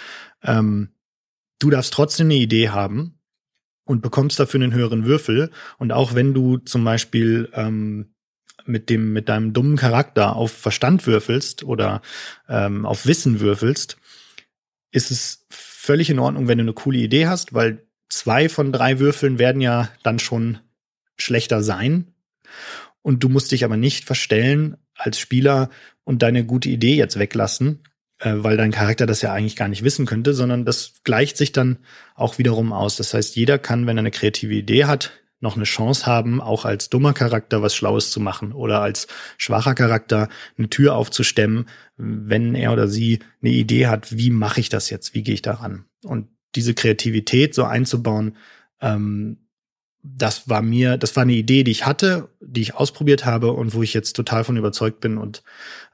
S3: Du darfst trotzdem eine Idee haben und bekommst dafür einen höheren Würfel. Und auch wenn du zum Beispiel mit deinem dummen Charakter auf Verstand würfelst oder auf Wissen würfelst, ist es völlig in Ordnung, wenn du eine coole Idee hast, weil 2 von 3 Würfeln werden ja dann schon schlechter sein. Und du musst dich aber nicht verstellen als Spieler und deine gute Idee jetzt weglassen, weil dein Charakter das ja eigentlich gar nicht wissen könnte, sondern das gleicht sich dann auch wiederum aus. Das heißt, jeder kann, wenn er eine kreative Idee hat, noch eine Chance haben, auch als dummer Charakter was Schlaues zu machen oder als schwacher Charakter eine Tür aufzustemmen, wenn er oder sie eine Idee hat, wie mache ich das jetzt, wie gehe ich daran? Und diese Kreativität so einzubauen, das war eine Idee, die ich hatte, die ich ausprobiert habe und wo ich jetzt total von überzeugt bin und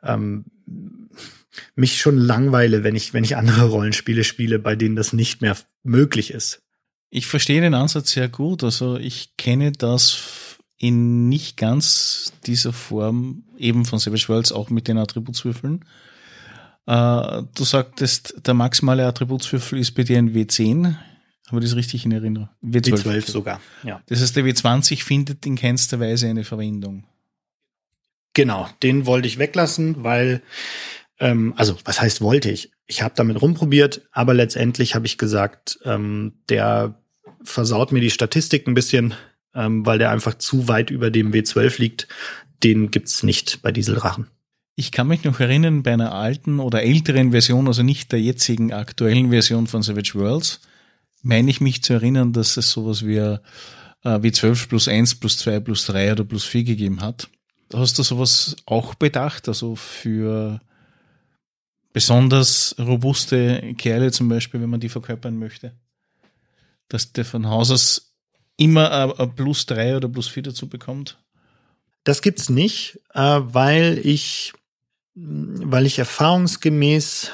S3: mich schon langweile, wenn ich andere Rollenspiele spiele, bei denen das nicht mehr möglich ist.
S2: Ich verstehe den Ansatz sehr gut. Also ich kenne das in nicht ganz dieser Form eben von Savage Worlds, auch mit den Attributswürfeln. Du sagtest, der maximale Attributswürfel ist bei dir ein W10. Habe ich das richtig in Erinnerung?
S3: W12 sogar, ja.
S2: Das heißt, der W20 findet in keinster Weise eine Verwendung.
S3: Genau, den wollte ich weglassen, weil, also was heißt wollte ich? Ich habe damit rumprobiert, aber letztendlich habe ich gesagt, der versaut mir die Statistik ein bisschen, weil der einfach zu weit über dem W12 liegt. Den gibt's nicht bei Dieseldrachen.
S2: Ich kann mich noch erinnern, bei einer alten oder älteren Version, also nicht der jetzigen aktuellen Version von Savage Worlds, meine ich mich zu erinnern, dass es sowas wie W12 plus 1 plus 2 plus 3 oder plus 4 gegeben hat. Hast du sowas auch bedacht? Also für besonders robuste Kerle zum Beispiel, wenn man die verkörpern möchte? Dass der von Haus aus immer ein +3 oder +4 dazu bekommt?
S3: Das gibt's nicht, weil ich erfahrungsgemäß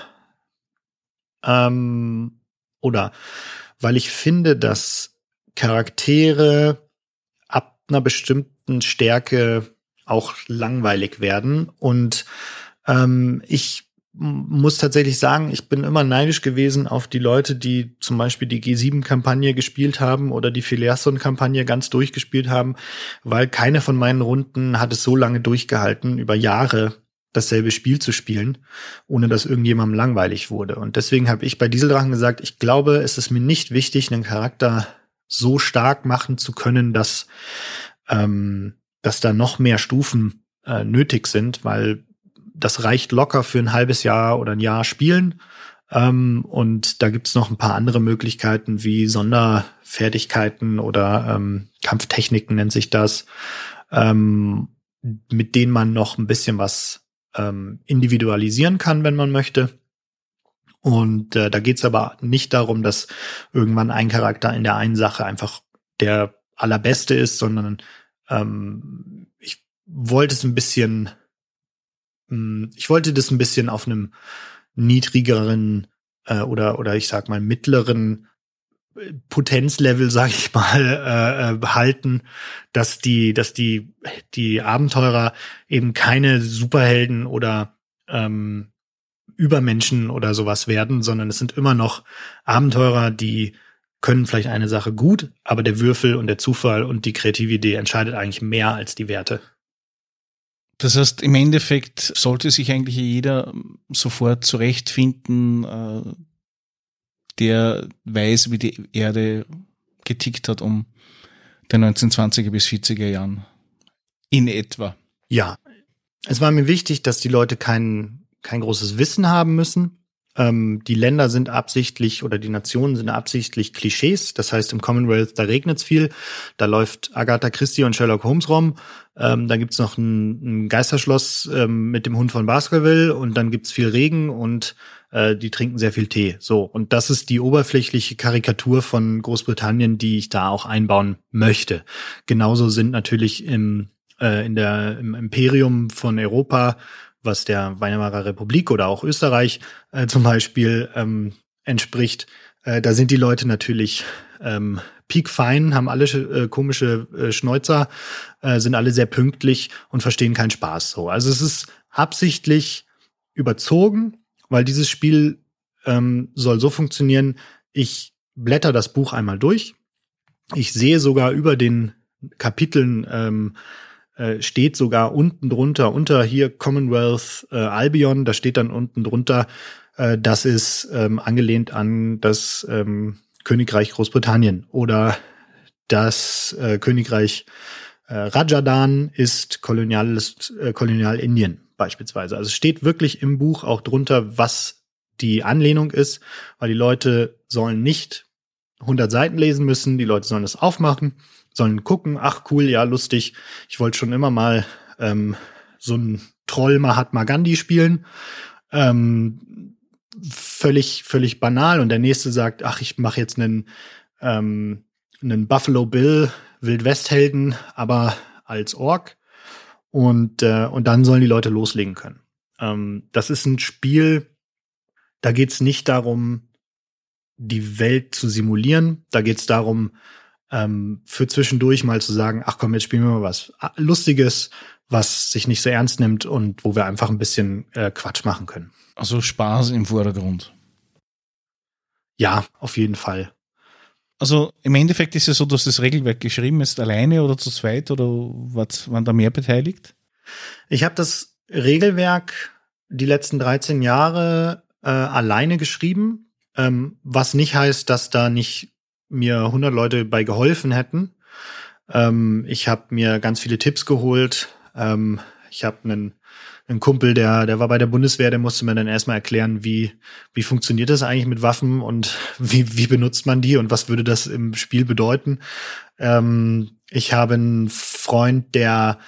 S3: oder weil ich finde, dass Charaktere ab einer bestimmten Stärke auch langweilig werden. Und ich muss tatsächlich sagen, ich bin immer neidisch gewesen auf die Leute, die zum Beispiel die G7-Kampagne gespielt haben oder die Phileason-Kampagne ganz durchgespielt haben, weil keine von meinen Runden hat es so lange durchgehalten, über Jahre dasselbe Spiel zu spielen, ohne dass irgendjemandem langweilig wurde. Und deswegen habe ich bei Dieseldrachen gesagt, ich glaube, es ist mir nicht wichtig, einen Charakter so stark machen zu können, dass da noch mehr Stufen nötig sind, weil das reicht locker für ein halbes Jahr oder ein Jahr Spielen. Und da gibt's noch ein paar andere Möglichkeiten wie Sonderfertigkeiten oder Kampftechniken nennt sich das, mit denen man noch ein bisschen was individualisieren kann, wenn man möchte. Und da geht's aber nicht darum, dass irgendwann ein Charakter in der einen Sache einfach der allerbeste ist, sondern ich wollte das ein bisschen auf einem niedrigeren oder ich sag mal mittleren Potenzlevel, sag ich mal, halten, dass die Abenteurer eben keine Superhelden oder Übermenschen oder sowas werden, sondern es sind immer noch Abenteurer, die können vielleicht eine Sache gut, aber der Würfel und der Zufall und die kreative Idee entscheidet eigentlich mehr als die Werte.
S2: Das heißt, im Endeffekt sollte sich eigentlich jeder sofort zurechtfinden, der weiß, wie die Erde getickt hat um den 1920er bis 40er Jahren. In etwa.
S3: Ja, es war mir wichtig, dass die Leute kein großes Wissen haben müssen. Die Länder sind absichtlich oder die Nationen sind absichtlich Klischees. Das heißt, im Commonwealth, da regnet's viel. Da läuft Agatha Christie und Sherlock Holmes rum. Da gibt's noch ein Geisterschloss mit dem Hund von Baskerville und dann gibt's viel Regen und die trinken sehr viel Tee. So, und das ist die oberflächliche Karikatur von Großbritannien, die ich da auch einbauen möchte. Genauso sind natürlich im Imperium von Europa, was der Weimarer Republik oder auch Österreich zum Beispiel entspricht, da sind die Leute natürlich piekfein, haben alle komische Schnäuzer, sind alle sehr pünktlich und verstehen keinen Spaß. So, also es ist absichtlich überzogen, weil dieses Spiel soll so funktionieren, ich blätter das Buch einmal durch, ich sehe sogar über den Kapiteln steht sogar unten drunter, unter hier Commonwealth Albion, da steht dann unten drunter, das ist angelehnt an das Königreich Großbritannien oder das Königreich Rajasthan ist Kolonialindien beispielsweise. Also es steht wirklich im Buch auch drunter, was die Anlehnung ist, weil die Leute sollen nicht 100 Seiten lesen müssen, die Leute sollen das aufmachen, sollen gucken, ach cool, ja, lustig, ich wollte schon immer mal so ein Troll Mahatma Gandhi spielen. Völlig banal. Und der nächste sagt, ach, ich mache jetzt einen Buffalo Bill Wildwesthelden, aber als Ork. Und dann sollen die Leute loslegen können. Das ist ein Spiel, da geht's nicht darum, die Welt zu simulieren. Da geht's darum, für zwischendurch mal zu sagen, ach komm, jetzt spielen wir mal was Lustiges, was sich nicht so ernst nimmt und wo wir einfach ein bisschen Quatsch machen können.
S2: Also Spaß im Vordergrund.
S3: Ja, auf jeden Fall.
S2: Also im Endeffekt ist es so, dass das Regelwerk geschrieben ist, alleine oder zu zweit oder waren da mehr beteiligt?
S3: Ich habe das Regelwerk die letzten 13 Jahre alleine geschrieben, was nicht heißt, dass da nicht mir 100 Leute bei geholfen hätten. Ich habe mir ganz viele Tipps geholt. Ich habe einen Kumpel, der war bei der Bundeswehr, der musste mir dann erstmal erklären, wie funktioniert das eigentlich mit Waffen und wie benutzt man die und was würde das im Spiel bedeuten. Ich habe einen Freund, der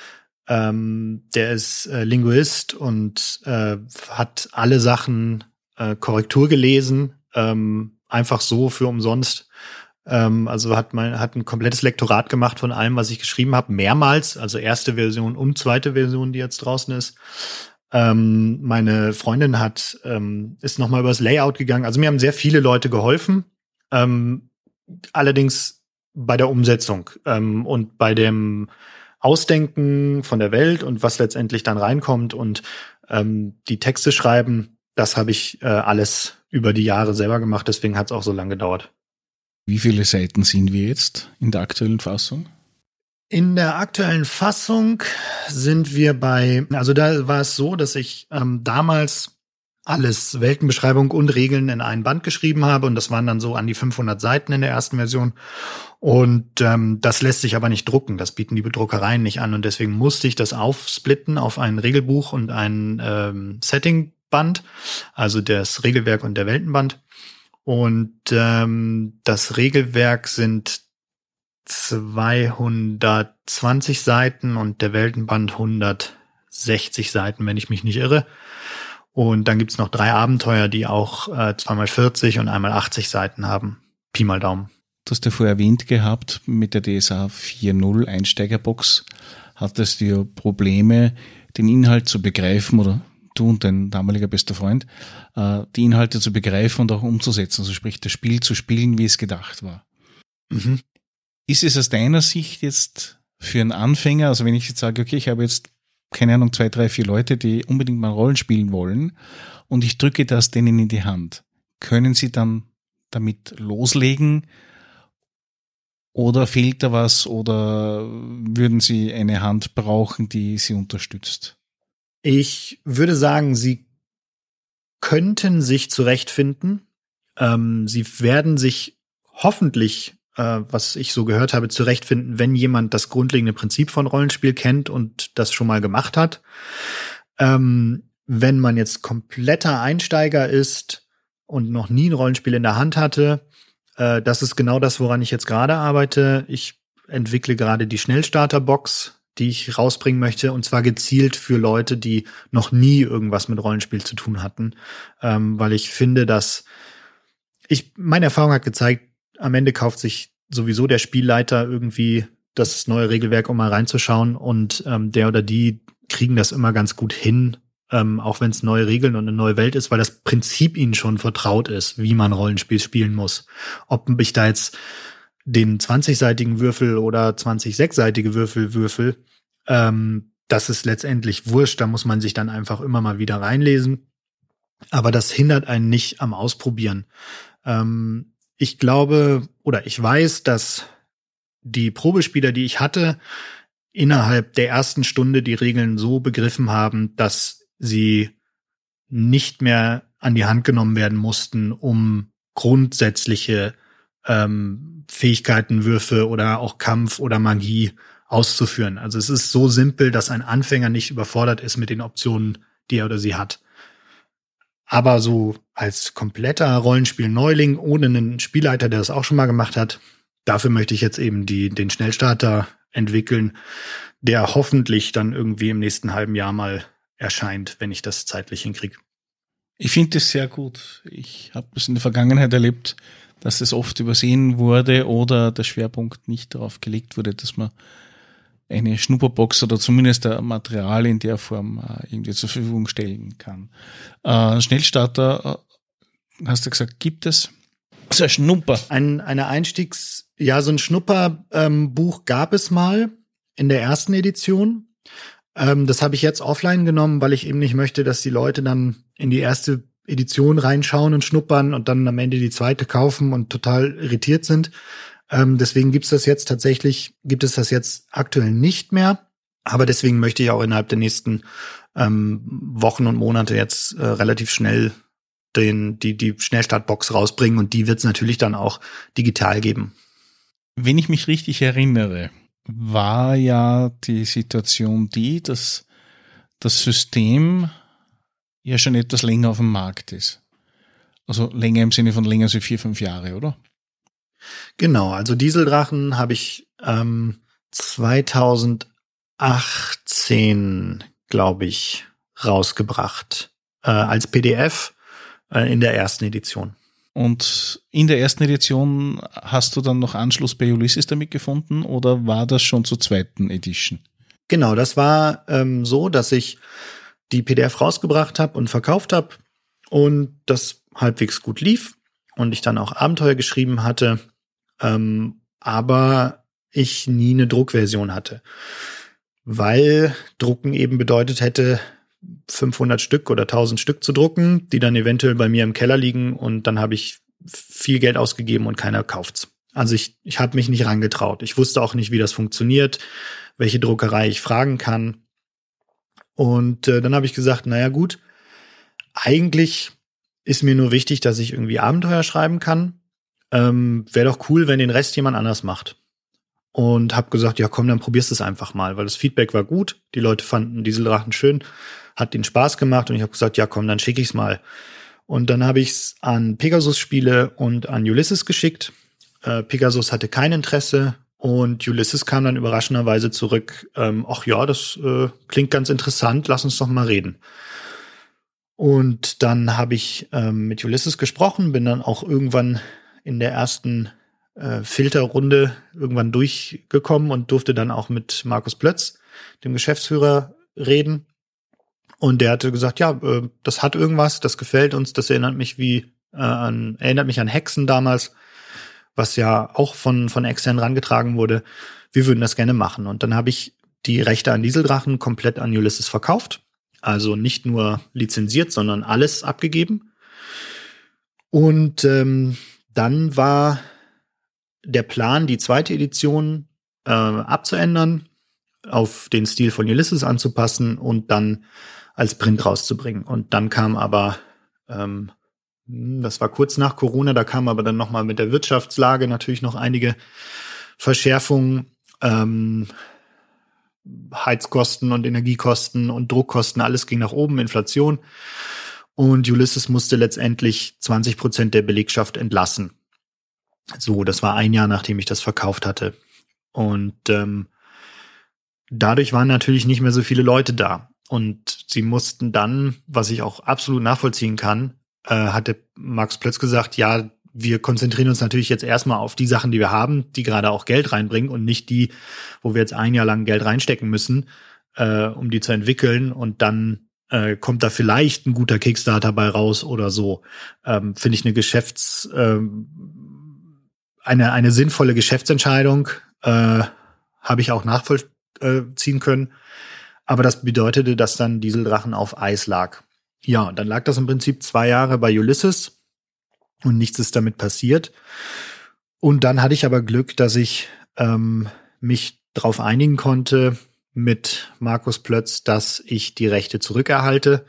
S3: Der ist Linguist und hat alle Sachen Korrektur gelesen, einfach so für umsonst. Also hat ein komplettes Lektorat gemacht von allem, was ich geschrieben habe, mehrmals, also erste Version und zweite Version, die jetzt draußen ist. Meine Freundin ist nochmal über das Layout gegangen. Also mir haben sehr viele Leute geholfen, allerdings bei der Umsetzung und bei dem Ausdenken von der Welt und was letztendlich dann reinkommt und die Texte schreiben, das habe ich alles über die Jahre selber gemacht, deswegen hat es auch so lange gedauert.
S2: Wie viele Seiten sind wir jetzt in der aktuellen Fassung?
S3: In der aktuellen Fassung sind wir also da war es so, dass ich damals alles, Weltenbeschreibung und Regeln in einen Band geschrieben habe und das waren dann so an die 500 Seiten in der ersten Version und das lässt sich aber nicht drucken, das bieten die Druckereien nicht an und deswegen musste ich das aufsplitten auf ein Regelbuch und ein Settingband, also das Regelwerk und der Weltenband und das Regelwerk sind 220 Seiten und der Weltenband 160 Seiten, wenn ich mich nicht irre. Und dann gibt's noch 3 Abenteuer, die auch 2x40 und 1x80 Seiten haben. Pi mal Daumen.
S2: Du hast ja vorher erwähnt gehabt, mit der DSA 4.0 Einsteigerbox hattest du ja Probleme, den Inhalt zu begreifen oder du und dein damaliger bester Freund, die Inhalte zu begreifen und auch umzusetzen, also sprich das Spiel zu spielen, wie es gedacht war.
S3: Mhm.
S2: Ist es aus deiner Sicht jetzt für einen Anfänger, also wenn ich jetzt sage, okay, ich habe jetzt, keine Ahnung, 2, 3, 4 Leute, die unbedingt mal Rollen spielen wollen und ich drücke das denen in die Hand, können sie dann damit loslegen oder fehlt da was oder würden sie eine Hand brauchen, die sie unterstützt?
S3: Ich würde sagen, sie könnten sich zurechtfinden. Sie werden sich hoffentlich was ich so gehört habe, zurechtfinden, wenn jemand das grundlegende Prinzip von Rollenspiel kennt und das schon mal gemacht hat. Wenn man jetzt kompletter Einsteiger ist und noch nie ein Rollenspiel in der Hand hatte, das ist genau das, woran ich jetzt gerade arbeite. Ich entwickle gerade die Schnellstarter-Box, die ich rausbringen möchte, und zwar gezielt für Leute, die noch nie irgendwas mit Rollenspiel zu tun hatten, weil ich finde, dass meine Erfahrung hat gezeigt, am Ende kauft sich sowieso der Spielleiter irgendwie das neue Regelwerk, um mal reinzuschauen und der oder die kriegen das immer ganz gut hin, auch wenn es neue Regeln und eine neue Welt ist, weil das Prinzip ihnen schon vertraut ist, wie man Rollenspiel spielen muss. Ob ich da jetzt den 20-seitigen Würfel oder 20-6-seitige würfel, das ist letztendlich wurscht, da muss man sich dann einfach immer mal wieder reinlesen. Aber das hindert einen nicht am Ausprobieren. Ich glaube oder ich weiß, dass die Probespieler, die ich hatte, innerhalb der ersten Stunde die Regeln so begriffen haben, dass sie nicht mehr an die Hand genommen werden mussten, um grundsätzliche Fähigkeiten, Würfe oder auch Kampf oder Magie auszuführen. Also es ist so simpel, dass ein Anfänger nicht überfordert ist mit den Optionen, die er oder sie hat. Aber so als kompletter Rollenspiel-Neuling ohne einen Spielleiter, der das auch schon mal gemacht hat, dafür möchte ich jetzt eben den Schnellstarter entwickeln, der hoffentlich dann irgendwie im nächsten halben Jahr mal erscheint, wenn ich das zeitlich hinkriege.
S2: Ich finde das sehr gut. Ich habe es in der Vergangenheit erlebt, dass es oft übersehen wurde oder der Schwerpunkt nicht darauf gelegt wurde, dass man eine Schnupperbox oder zumindest ein Material in der Form irgendwie zur Verfügung stellen kann. Schnellstarter, hast du gesagt, gibt es? So ein Schnupper.
S3: So ein Schnupperbuch gab es mal in der ersten Edition. Das habe ich jetzt offline genommen, weil ich eben nicht möchte, dass die Leute dann in die erste Edition reinschauen und schnuppern und dann am Ende die zweite kaufen und total irritiert sind. Deswegen gibt es das jetzt aktuell nicht mehr. Aber deswegen möchte ich auch innerhalb der nächsten Wochen und Monate jetzt relativ schnell die Schnellstartbox rausbringen und die wird es natürlich dann auch digital geben.
S2: Wenn ich mich richtig erinnere, war ja die Situation dass das System ja schon etwas länger auf dem Markt ist. Also länger im Sinne von länger als 4-5 Jahre, oder?
S3: Genau, also Dieseldrachen habe ich 2018 2018, glaube ich, rausgebracht. Als PDF in der ersten Edition.
S2: Und in der ersten Edition hast du dann noch Anschluss bei Ulysses damit gefunden oder war das schon zur zweiten Edition?
S3: Genau, das war so, dass ich die PDF rausgebracht habe und verkauft habe und das halbwegs gut lief und ich dann auch Abenteuer geschrieben hatte, aber ich nie eine Druckversion hatte, weil Drucken eben bedeutet hätte, 500 Stück oder 1000 Stück zu drucken, die dann eventuell bei mir im Keller liegen und dann habe ich viel Geld ausgegeben und keiner kauft's. Also ich habe mich nicht rangetraut. Ich wusste auch nicht, wie das funktioniert, welche Druckerei ich fragen kann. Und dann habe ich gesagt, naja gut, eigentlich ist mir nur wichtig, dass ich irgendwie Abenteuer schreiben kann. Wäre doch cool, wenn den Rest jemand anders macht. Und habe gesagt, ja komm, dann probierst du es einfach mal, weil das Feedback war gut. Die Leute fanden Dieseldrachen schön, hat denen Spaß gemacht und ich habe gesagt, ja komm, dann schicke ich's mal. Und dann habe ich's an Pegasus Spiele und an Ulysses geschickt. Pegasus hatte kein Interesse und Ulysses kam dann überraschenderweise zurück. Ach ja, das klingt ganz interessant, lass uns doch mal reden. Und dann habe ich mit Ulysses gesprochen, bin dann auch irgendwann in der ersten Filterrunde irgendwann durchgekommen und durfte dann auch mit Markus Plötz, dem Geschäftsführer, reden. Und der hatte gesagt, ja, das hat irgendwas, das gefällt uns, das erinnert mich an Hexen damals, was ja auch von extern rangetragen wurde. Wir würden das gerne machen. Und dann habe ich die Rechte an Dieseldrachen komplett an Ulysses verkauft. Also nicht nur lizenziert, sondern alles abgegeben. Und dann war der Plan, die zweite Edition abzuändern, auf den Stil von Ulysses anzupassen und dann als Print rauszubringen. Und dann kam aber, das war kurz nach Corona, da kam aber dann nochmal mit der Wirtschaftslage natürlich noch einige Verschärfungen, Heizkosten und Energiekosten und Druckkosten, alles ging nach oben, Inflation. Und Ulysses musste letztendlich 20% der Belegschaft entlassen. So, das war ein Jahr, nachdem ich das verkauft hatte. Und dadurch waren natürlich nicht mehr so viele Leute da. Und sie mussten dann, was ich auch absolut nachvollziehen kann, hatte Max Plötz gesagt, ja, wir konzentrieren uns natürlich jetzt erstmal auf die Sachen, die wir haben, die gerade auch Geld reinbringen und nicht die, wo wir jetzt ein Jahr lang Geld reinstecken müssen, um die zu entwickeln und dann kommt da vielleicht ein guter Kickstarter bei raus oder so. Finde ich eine sinnvolle Geschäftsentscheidung, habe ich auch nachvollziehen können. Aber das bedeutete, dass dann Dieseldrachen auf Eis lag. Ja, und dann lag das im Prinzip 2 Jahre bei Ulysses und nichts ist damit passiert. Und dann hatte ich aber Glück, dass ich mich darauf einigen konnte mit Markus Plötz, dass ich die Rechte zurückerhalte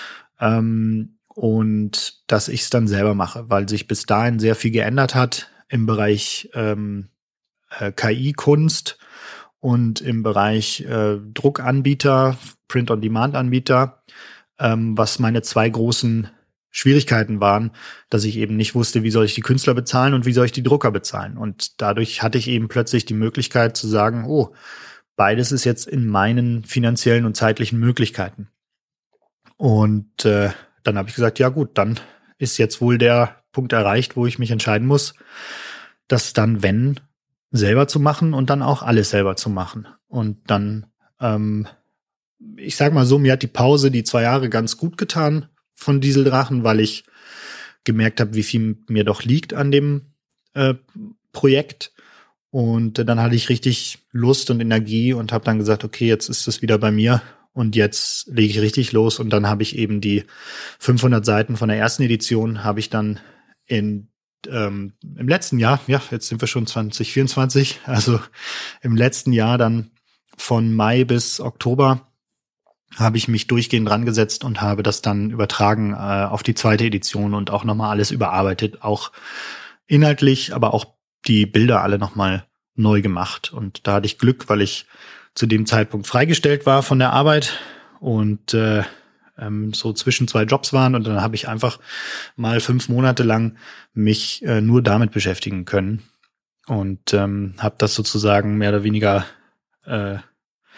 S3: und dass ich es dann selber mache, weil sich bis dahin sehr viel geändert hat im Bereich KI-Kunst und im Bereich Druckanbieter, Print-on-Demand-Anbieter, was meine 2 großen Schwierigkeiten waren, dass ich eben nicht wusste, wie soll ich die Künstler bezahlen und wie soll ich die Drucker bezahlen. Und dadurch hatte ich eben plötzlich die Möglichkeit zu sagen, oh, beides ist jetzt in meinen finanziellen und zeitlichen Möglichkeiten. Und dann habe ich gesagt, ja gut, dann ist jetzt wohl der Punkt erreicht, wo ich mich entscheiden muss, das dann, wenn, selber zu machen und dann auch alles selber zu machen. Und dann, ich sag mal so, mir hat die Pause, die 2 Jahre ganz gut getan von Dieseldrachen, weil ich gemerkt habe, wie viel mir doch liegt an dem Projekt. Und dann hatte ich richtig Lust und Energie und habe dann gesagt, okay, jetzt ist es wieder bei mir und jetzt lege ich richtig los. Und dann habe ich eben die 500 Seiten von der ersten Edition habe ich dann im letzten Jahr, ja, jetzt sind wir schon 2024, also im letzten Jahr dann von Mai bis Oktober habe ich mich durchgehend dran gesetzt und habe das dann übertragen auf die zweite Edition und auch nochmal alles überarbeitet, auch inhaltlich, aber auch die Bilder alle nochmal neu gemacht. Und da hatte ich Glück, weil ich zu dem Zeitpunkt freigestellt war von der Arbeit und so zwischen 2 Jobs waren. Und dann habe ich einfach mal 5 Monate lang mich nur damit beschäftigen können und habe das sozusagen mehr oder weniger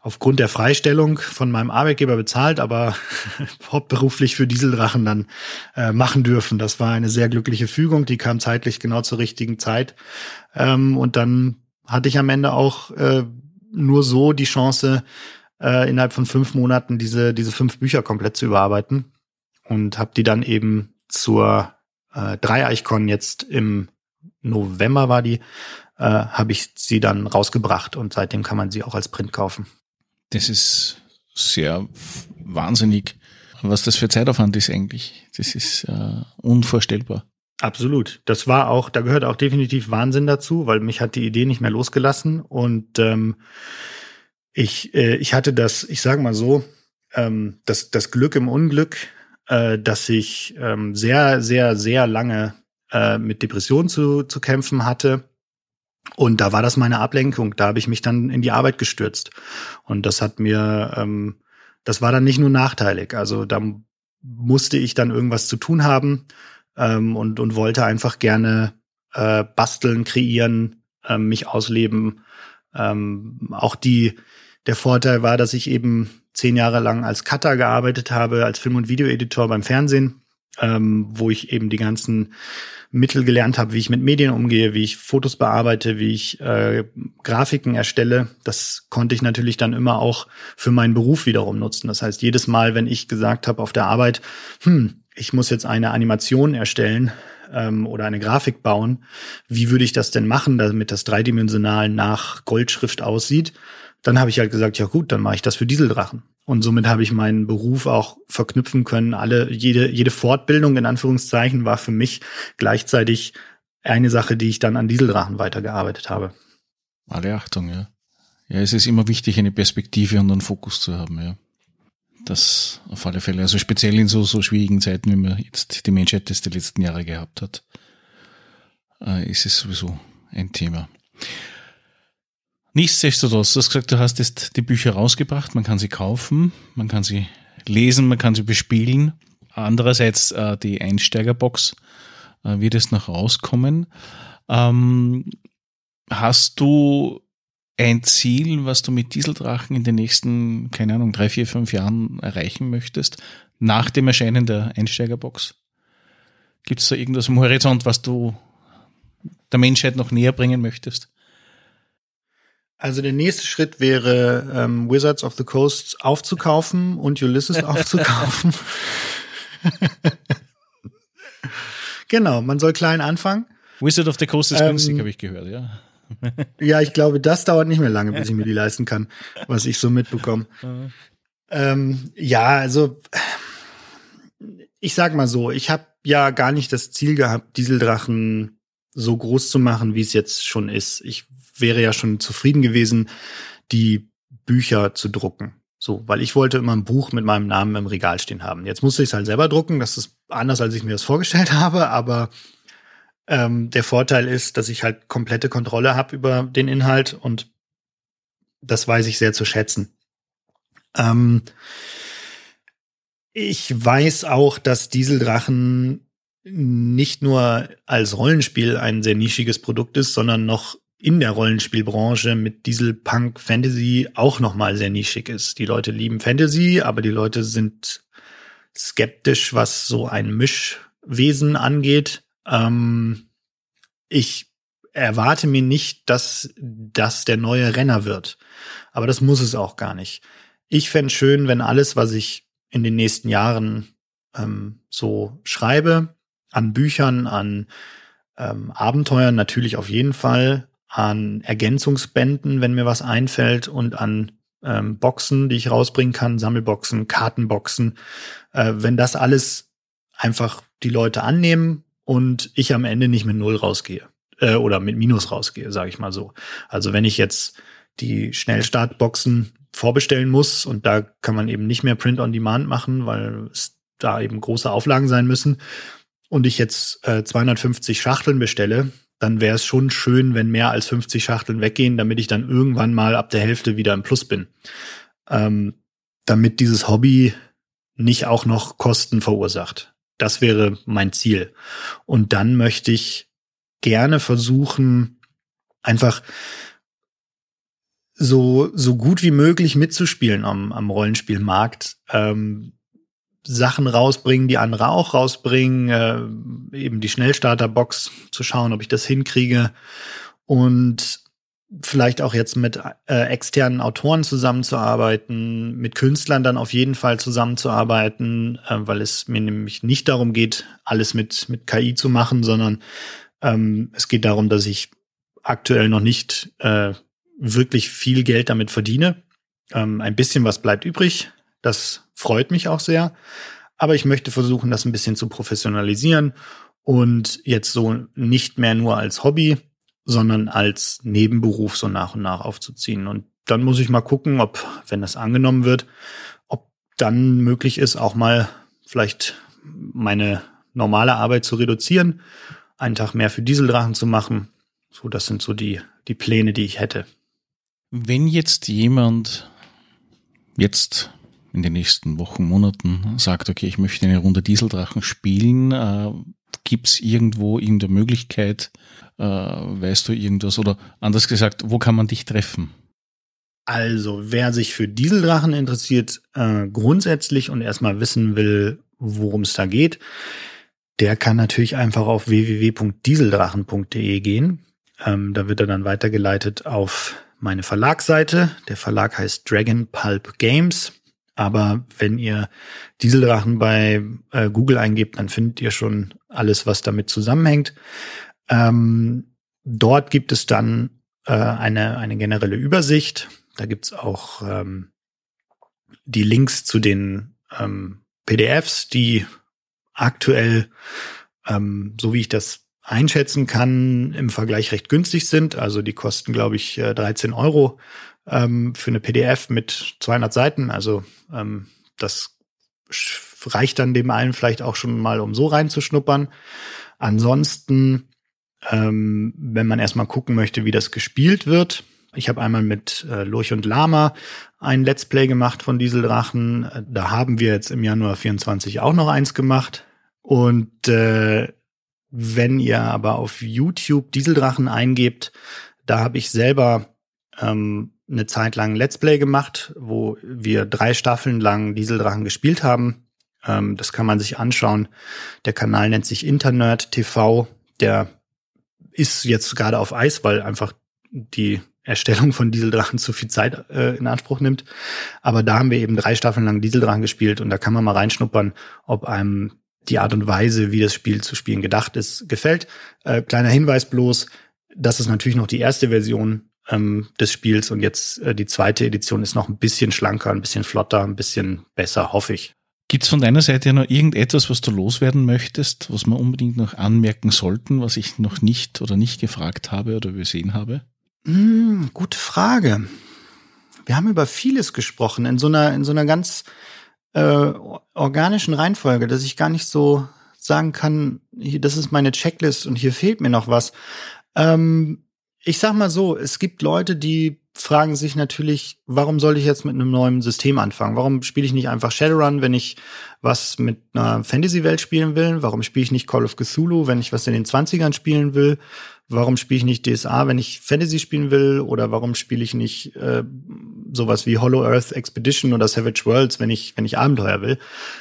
S3: aufgrund der Freistellung von meinem Arbeitgeber bezahlt, aber hauptberuflich für Dieseldrachen dann machen dürfen. Das war eine sehr glückliche Fügung, die kam zeitlich genau zur richtigen Zeit. Und dann hatte ich am Ende auch nur so die Chance, innerhalb von 5 Monaten diese 5 Bücher komplett zu überarbeiten und habe die dann eben zur Dreieichkon jetzt im November war die, habe ich sie dann rausgebracht und seitdem kann man sie auch als Print kaufen.
S2: Das ist sehr wahnsinnig, was das für Zeitaufwand ist eigentlich. Das ist unvorstellbar.
S3: Absolut. Das war auch, da gehört auch definitiv Wahnsinn dazu, weil mich hat die Idee nicht mehr losgelassen und ich hatte das, ich sage mal so, das Glück im Unglück, dass ich sehr, sehr, sehr lange mit Depressionen zu kämpfen hatte. Und da war das meine Ablenkung. Da habe ich mich dann in die Arbeit gestürzt. Und das hat mir, das war dann nicht nur nachteilig. Also da musste ich dann irgendwas zu tun haben und wollte einfach gerne basteln, kreieren, mich ausleben. Auch der Vorteil war, dass ich eben 10 Jahre lang als Cutter gearbeitet habe, als Film- und Videoeditor beim Fernsehen, wo ich eben die ganzen Mittel gelernt habe, wie ich mit Medien umgehe, wie ich Fotos bearbeite, wie ich Grafiken erstelle. Das konnte ich natürlich dann immer auch für meinen Beruf wiederum nutzen. Das heißt, jedes Mal, wenn ich gesagt habe auf der Arbeit, ich muss jetzt eine Animation erstellen oder eine Grafik bauen, wie würde ich das denn machen, damit das dreidimensional nach Goldschrift aussieht? Dann habe ich halt gesagt, ja gut, dann mache ich das für Dieseldrachen. Und somit habe ich meinen Beruf auch verknüpfen können. Jede Fortbildung in Anführungszeichen war für mich gleichzeitig eine Sache, die ich dann an Dieseldrachen weitergearbeitet habe.
S2: Alle Achtung, ja. Ja, es ist immer wichtig, eine Perspektive und einen Fokus zu haben, ja. Das auf alle Fälle. Also speziell in so schwierigen Zeiten, wie man jetzt die Menschheit das die letzten Jahre gehabt hat, ist es sowieso ein Thema. Nichtsdestotrotz, du hast gesagt, du hast jetzt die Bücher rausgebracht, man kann sie kaufen, man kann sie lesen, man kann sie bespielen. Andererseits die Einsteigerbox wird es noch rauskommen. Hast du ein Ziel, was du mit Dieseldrachen in den nächsten, keine Ahnung, 3, 4, 5 Jahren erreichen möchtest, nach dem Erscheinen der Einsteigerbox? Gibt es da irgendwas am Horizont, was du der Menschheit noch näher bringen möchtest?
S3: Also der nächste Schritt wäre, Wizards of the Coast aufzukaufen und Ulysses aufzukaufen. Genau, man soll klein anfangen.
S2: Wizard of the Coast ist günstig, habe ich gehört, ja.
S3: Ja, ich glaube, das dauert nicht mehr lange, bis ich mir die leisten kann, was ich so mitbekomme. Ja, also ich sag mal so, ich habe ja gar nicht das Ziel gehabt, Dieseldrachen so groß zu machen, wie es jetzt schon ist. Ich wäre ja schon zufrieden gewesen, die Bücher zu drucken. So, weil ich wollte immer ein Buch mit meinem Namen im Regal stehen haben. Jetzt musste ich es halt selber drucken. Das ist anders, als ich mir das vorgestellt habe. Aber der Vorteil ist, dass ich halt komplette Kontrolle habe über den Inhalt und das weiß ich sehr zu schätzen. Ich weiß auch, dass Dieseldrachen nicht nur als Rollenspiel ein sehr nischiges Produkt ist, sondern noch in der Rollenspielbranche mit Dieselpunk Fantasy auch nochmal sehr nischig ist. Die Leute lieben Fantasy, aber die Leute sind skeptisch, was so ein Mischwesen angeht. Ich erwarte mir nicht, dass das der neue Renner wird. Aber das muss es auch gar nicht. Ich fände schön, wenn alles, was ich in den nächsten Jahren so schreibe, an Büchern, an Abenteuern natürlich auf jeden Fall, an Ergänzungsbänden, wenn mir was einfällt, und an Boxen, die ich rausbringen kann, Sammelboxen, Kartenboxen, wenn das alles einfach die Leute annehmen und ich am Ende nicht mit 0 rausgehe oder mit Minus rausgehe, sage ich mal so. Also wenn ich jetzt die Schnellstartboxen vorbestellen muss und da kann man eben nicht mehr Print on Demand machen, weil es da eben große Auflagen sein müssen, und ich jetzt 250 Schachteln bestelle, dann wäre es schon schön, wenn mehr als 50 Schachteln weggehen, damit ich dann irgendwann mal ab der Hälfte wieder im Plus bin. Damit dieses Hobby nicht auch noch Kosten verursacht. Das wäre mein Ziel. Und dann möchte ich gerne versuchen, einfach so gut wie möglich mitzuspielen am Rollenspielmarkt. Sachen rausbringen, die andere auch rausbringen, eben die Schnellstarterbox zu schauen, ob ich das hinkriege und vielleicht auch jetzt mit externen Autoren zusammenzuarbeiten, mit Künstlern dann auf jeden Fall zusammenzuarbeiten, weil es mir nämlich nicht darum geht, alles mit KI zu machen, sondern es geht darum, dass ich aktuell noch nicht wirklich viel Geld damit verdiene. Ein bisschen was bleibt übrig. Das freut mich auch sehr. Aber ich möchte versuchen, das ein bisschen zu professionalisieren und jetzt so nicht mehr nur als Hobby, sondern als Nebenberuf so nach und nach aufzuziehen. Und dann muss ich mal gucken, ob, wenn das angenommen wird, ob dann möglich ist, auch mal vielleicht meine normale Arbeit zu reduzieren, einen Tag mehr für Dieseldrachen zu machen. So, das sind so die Pläne, die ich hätte.
S2: Wenn jetzt jemand jetzt in den nächsten Wochen, Monaten sagt, okay, ich möchte eine Runde Dieseldrachen spielen, gibt's irgendwo irgendeine Möglichkeit, weißt du irgendwas? Oder anders gesagt, wo kann man dich treffen?
S3: Also, wer sich für Dieseldrachen interessiert, grundsätzlich und erstmal wissen will, worum es da geht, der kann natürlich einfach auf www.dieseldrachen.de gehen. Da wird er dann weitergeleitet auf meine Verlagsseite. Der Verlag heißt Dragon Pulp Games. Aber wenn ihr Dieseldrachen bei Google eingebt, dann findet ihr schon alles, was damit zusammenhängt. Dort gibt es dann eine generelle Übersicht. Da gibt's auch die Links zu den PDFs, die aktuell, so wie ich das einschätzen kann, im Vergleich recht günstig sind. Also die kosten, glaube ich, 13 € für eine PDF mit 200 Seiten. Also das reicht dann dem einen vielleicht auch schon mal, um so reinzuschnuppern. Ansonsten, wenn man erstmal gucken möchte, wie das gespielt wird. Ich habe einmal mit Lurch und Lama ein Let's Play gemacht von Dieseldrachen. Da haben wir jetzt im Januar 24 auch noch eins gemacht. Und wenn ihr aber auf YouTube Dieseldrachen eingebt, da habe ich selber eine Zeit lang ein Let's Play gemacht, wo wir 3 Staffeln lang Dieseldrachen gespielt haben. Das kann man sich anschauen. Der Kanal nennt sich Internerd TV. Der ist jetzt gerade auf Eis, weil einfach die Erstellung von Dieseldrachen zu viel Zeit in Anspruch nimmt. Aber da haben wir eben 3 Staffeln lang Dieseldrachen gespielt und da kann man mal reinschnuppern, ob einem die Art und Weise, wie das Spiel zu spielen gedacht ist, gefällt. Kleiner Hinweis bloß, das ist natürlich noch die erste Version des Spiels und jetzt die zweite Edition ist noch ein bisschen schlanker, ein bisschen flotter, ein bisschen besser, hoffe ich.
S2: Gibt's von deiner Seite noch irgendetwas, was du loswerden möchtest, was wir unbedingt noch anmerken sollten, was ich noch nicht oder nicht gefragt habe oder übersehen habe?
S3: Gute Frage. Wir haben über vieles gesprochen in so einer ganz organischen Reihenfolge, dass ich gar nicht so sagen kann, hier, das ist meine Checklist und hier fehlt mir noch was. Ich sag mal so, es gibt Leute, die fragen sich natürlich, warum soll ich jetzt mit einem neuen System anfangen? Warum spiele ich nicht einfach Shadowrun, wenn ich was mit einer Fantasy-Welt spielen will? Warum spiele ich nicht Call of Cthulhu, wenn ich was in den 20ern spielen will? Warum spiele ich nicht DSA, wenn ich Fantasy spielen will? Oder warum spiele ich nicht sowas wie Hollow Earth Expedition oder Savage Worlds, wenn ich Abenteuer will?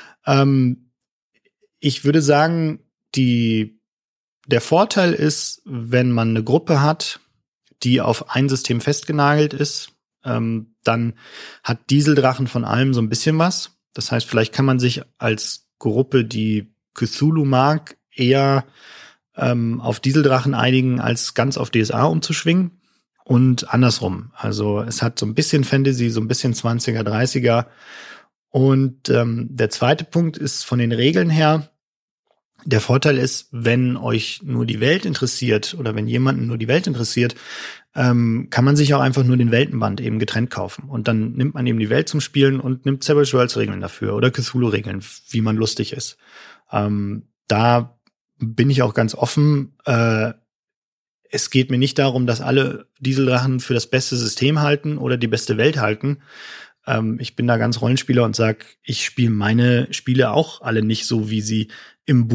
S3: Ich würde sagen, der Vorteil ist, wenn man eine Gruppe hat, die auf ein System festgenagelt ist, dann hat Dieseldrachen von allem so ein bisschen was. Das heißt, vielleicht kann man sich als Gruppe, die Cthulhu mag, eher auf Dieseldrachen einigen, als ganz auf DSA umzuschwingen. Und andersrum. Also es hat so ein bisschen Fantasy, so ein bisschen 20er, 30er. Und der zweite Punkt ist von den Regeln her, der Vorteil ist, wenn euch nur die Welt interessiert oder wenn jemanden nur die Welt interessiert, kann man sich auch einfach nur den Weltenband eben getrennt kaufen. Und dann nimmt man eben die Welt zum Spielen und nimmt Savage Worlds Regeln dafür oder Cthulhu-Regeln, wie man lustig ist. Da bin ich auch ganz offen. Es geht mir nicht darum, dass alle Dieseldrachen für das beste System halten oder die beste Welt halten. Ich bin da ganz Rollenspieler und sag, ich spiele meine Spiele auch alle nicht so, wie sie im Buch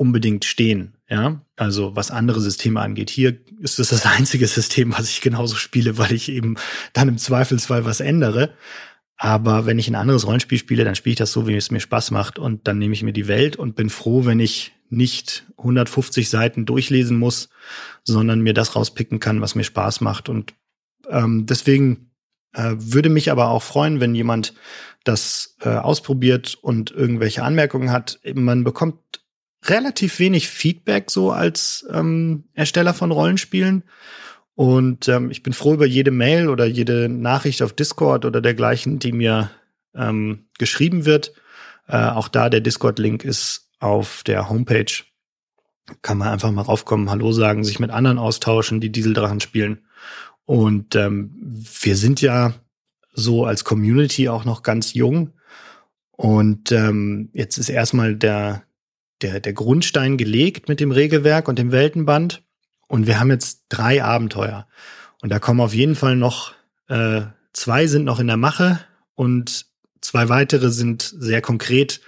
S3: unbedingt stehen. Ja, also was andere Systeme angeht. Hier ist es das einzige System, was ich genauso spiele, weil ich eben dann im Zweifelsfall was ändere. Aber wenn ich ein anderes Rollenspiel spiele, dann spiele ich das so, wie es mir Spaß macht. Und dann nehme ich mir die Welt und bin froh, wenn ich nicht 150 Seiten durchlesen muss, sondern mir das rauspicken kann, was mir Spaß macht. Und deswegen würde mich aber auch freuen, wenn jemand das ausprobiert und irgendwelche Anmerkungen hat. Man bekommt relativ wenig Feedback so als Ersteller von Rollenspielen. Und ich bin froh über jede Mail oder jede Nachricht auf Discord oder dergleichen, die mir geschrieben wird. Auch da, der Discord-Link ist auf der Homepage. Kann man einfach mal raufkommen, Hallo sagen, sich mit anderen austauschen, die Dieseldrachen spielen. Und wir sind ja so als Community auch noch ganz jung. Und jetzt ist erstmal der Grundstein gelegt mit dem Regelwerk und dem Weltenband. Und wir haben jetzt 3 Abenteuer. Und da kommen auf jeden Fall noch 2 sind noch in der Mache und 2 weitere sind sehr konkret.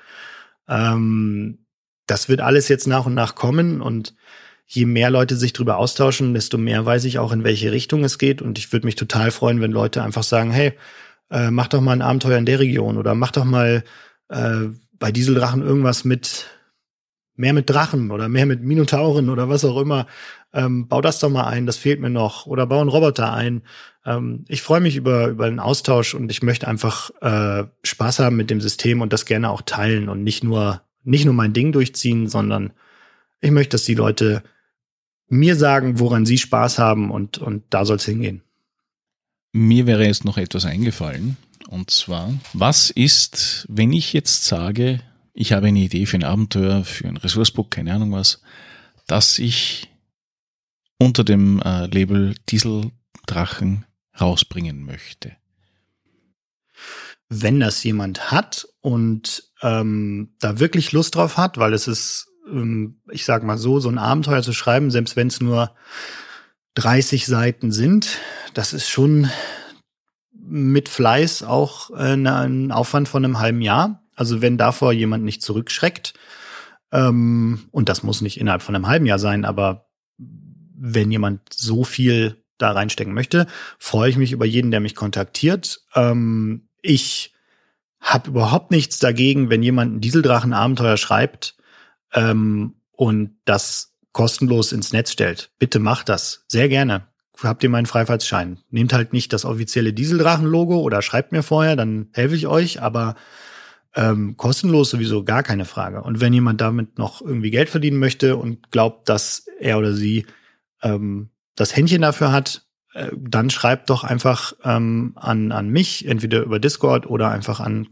S3: Das wird alles jetzt nach und nach kommen. Und je mehr Leute sich darüber austauschen, desto mehr weiß ich auch, in welche Richtung es geht. Und ich würde mich total freuen, wenn Leute einfach sagen, hey, mach doch mal ein Abenteuer in der Region oder mach doch mal bei Dieseldrachen irgendwas mehr mit Drachen oder mehr mit Minotauren oder was auch immer. Bau das doch mal ein, das fehlt mir noch. Oder bau einen Roboter ein. Ich freue mich über einen Austausch und ich möchte einfach Spaß haben mit dem System und das gerne auch teilen und nicht nur mein Ding durchziehen, sondern ich möchte, dass die Leute mir sagen, woran sie Spaß haben und da soll es hingehen.
S2: Mir wäre jetzt noch etwas eingefallen. Und zwar, was ist, wenn ich jetzt sage, ich habe eine Idee für ein Abenteuer, für ein Ressourcebook, keine Ahnung was, dass ich unter dem Label Dieseldrachen rausbringen möchte.
S3: Wenn das jemand hat und da wirklich Lust drauf hat, weil es ist, ich sag mal so ein Abenteuer zu schreiben, selbst wenn es nur 30 Seiten sind, das ist schon mit Fleiß auch ein Aufwand von einem halben Jahr. Also wenn davor jemand nicht zurückschreckt, und das muss nicht innerhalb von einem halben Jahr sein, aber wenn jemand so viel da reinstecken möchte, freue ich mich über jeden, der mich kontaktiert. Ich habe überhaupt nichts dagegen, wenn jemand ein Dieseldrachen-Abenteuer schreibt und das kostenlos ins Netz stellt. Bitte macht das. Sehr gerne. Habt ihr meinen Freifahrtsschein. Nehmt halt nicht das offizielle Dieseldrachen-Logo oder schreibt mir vorher, dann helfe ich euch, aber kostenlos sowieso gar keine Frage. Und wenn jemand damit noch irgendwie Geld verdienen möchte und glaubt, dass er oder sie das Händchen dafür hat, dann schreibt doch einfach an mich, entweder über Discord oder einfach an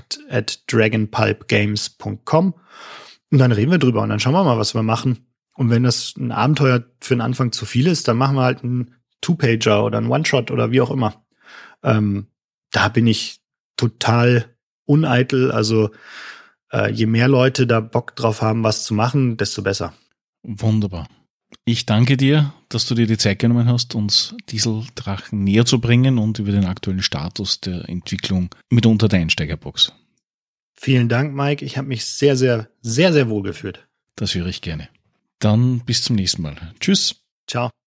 S3: kontakt@dragonpulpgames.com und dann reden wir drüber und dann schauen wir mal, was wir machen. Und wenn das ein Abenteuer für den Anfang zu viel ist, dann machen wir halt einen Two-Pager oder einen One-Shot oder wie auch immer. Da bin ich total uneitel. Also je mehr Leute da Bock drauf haben, was zu machen, desto besser.
S2: Wunderbar. Ich danke dir, dass du dir die Zeit genommen hast, uns Dieseldrachen näher zu bringen und über den aktuellen Status der Entwicklung mitunter der Einsteigerbox.
S3: Vielen Dank, Mike. Ich habe mich sehr, sehr, sehr, sehr wohl gefühlt.
S2: Das höre ich gerne. Dann bis zum nächsten Mal. Tschüss.
S3: Ciao.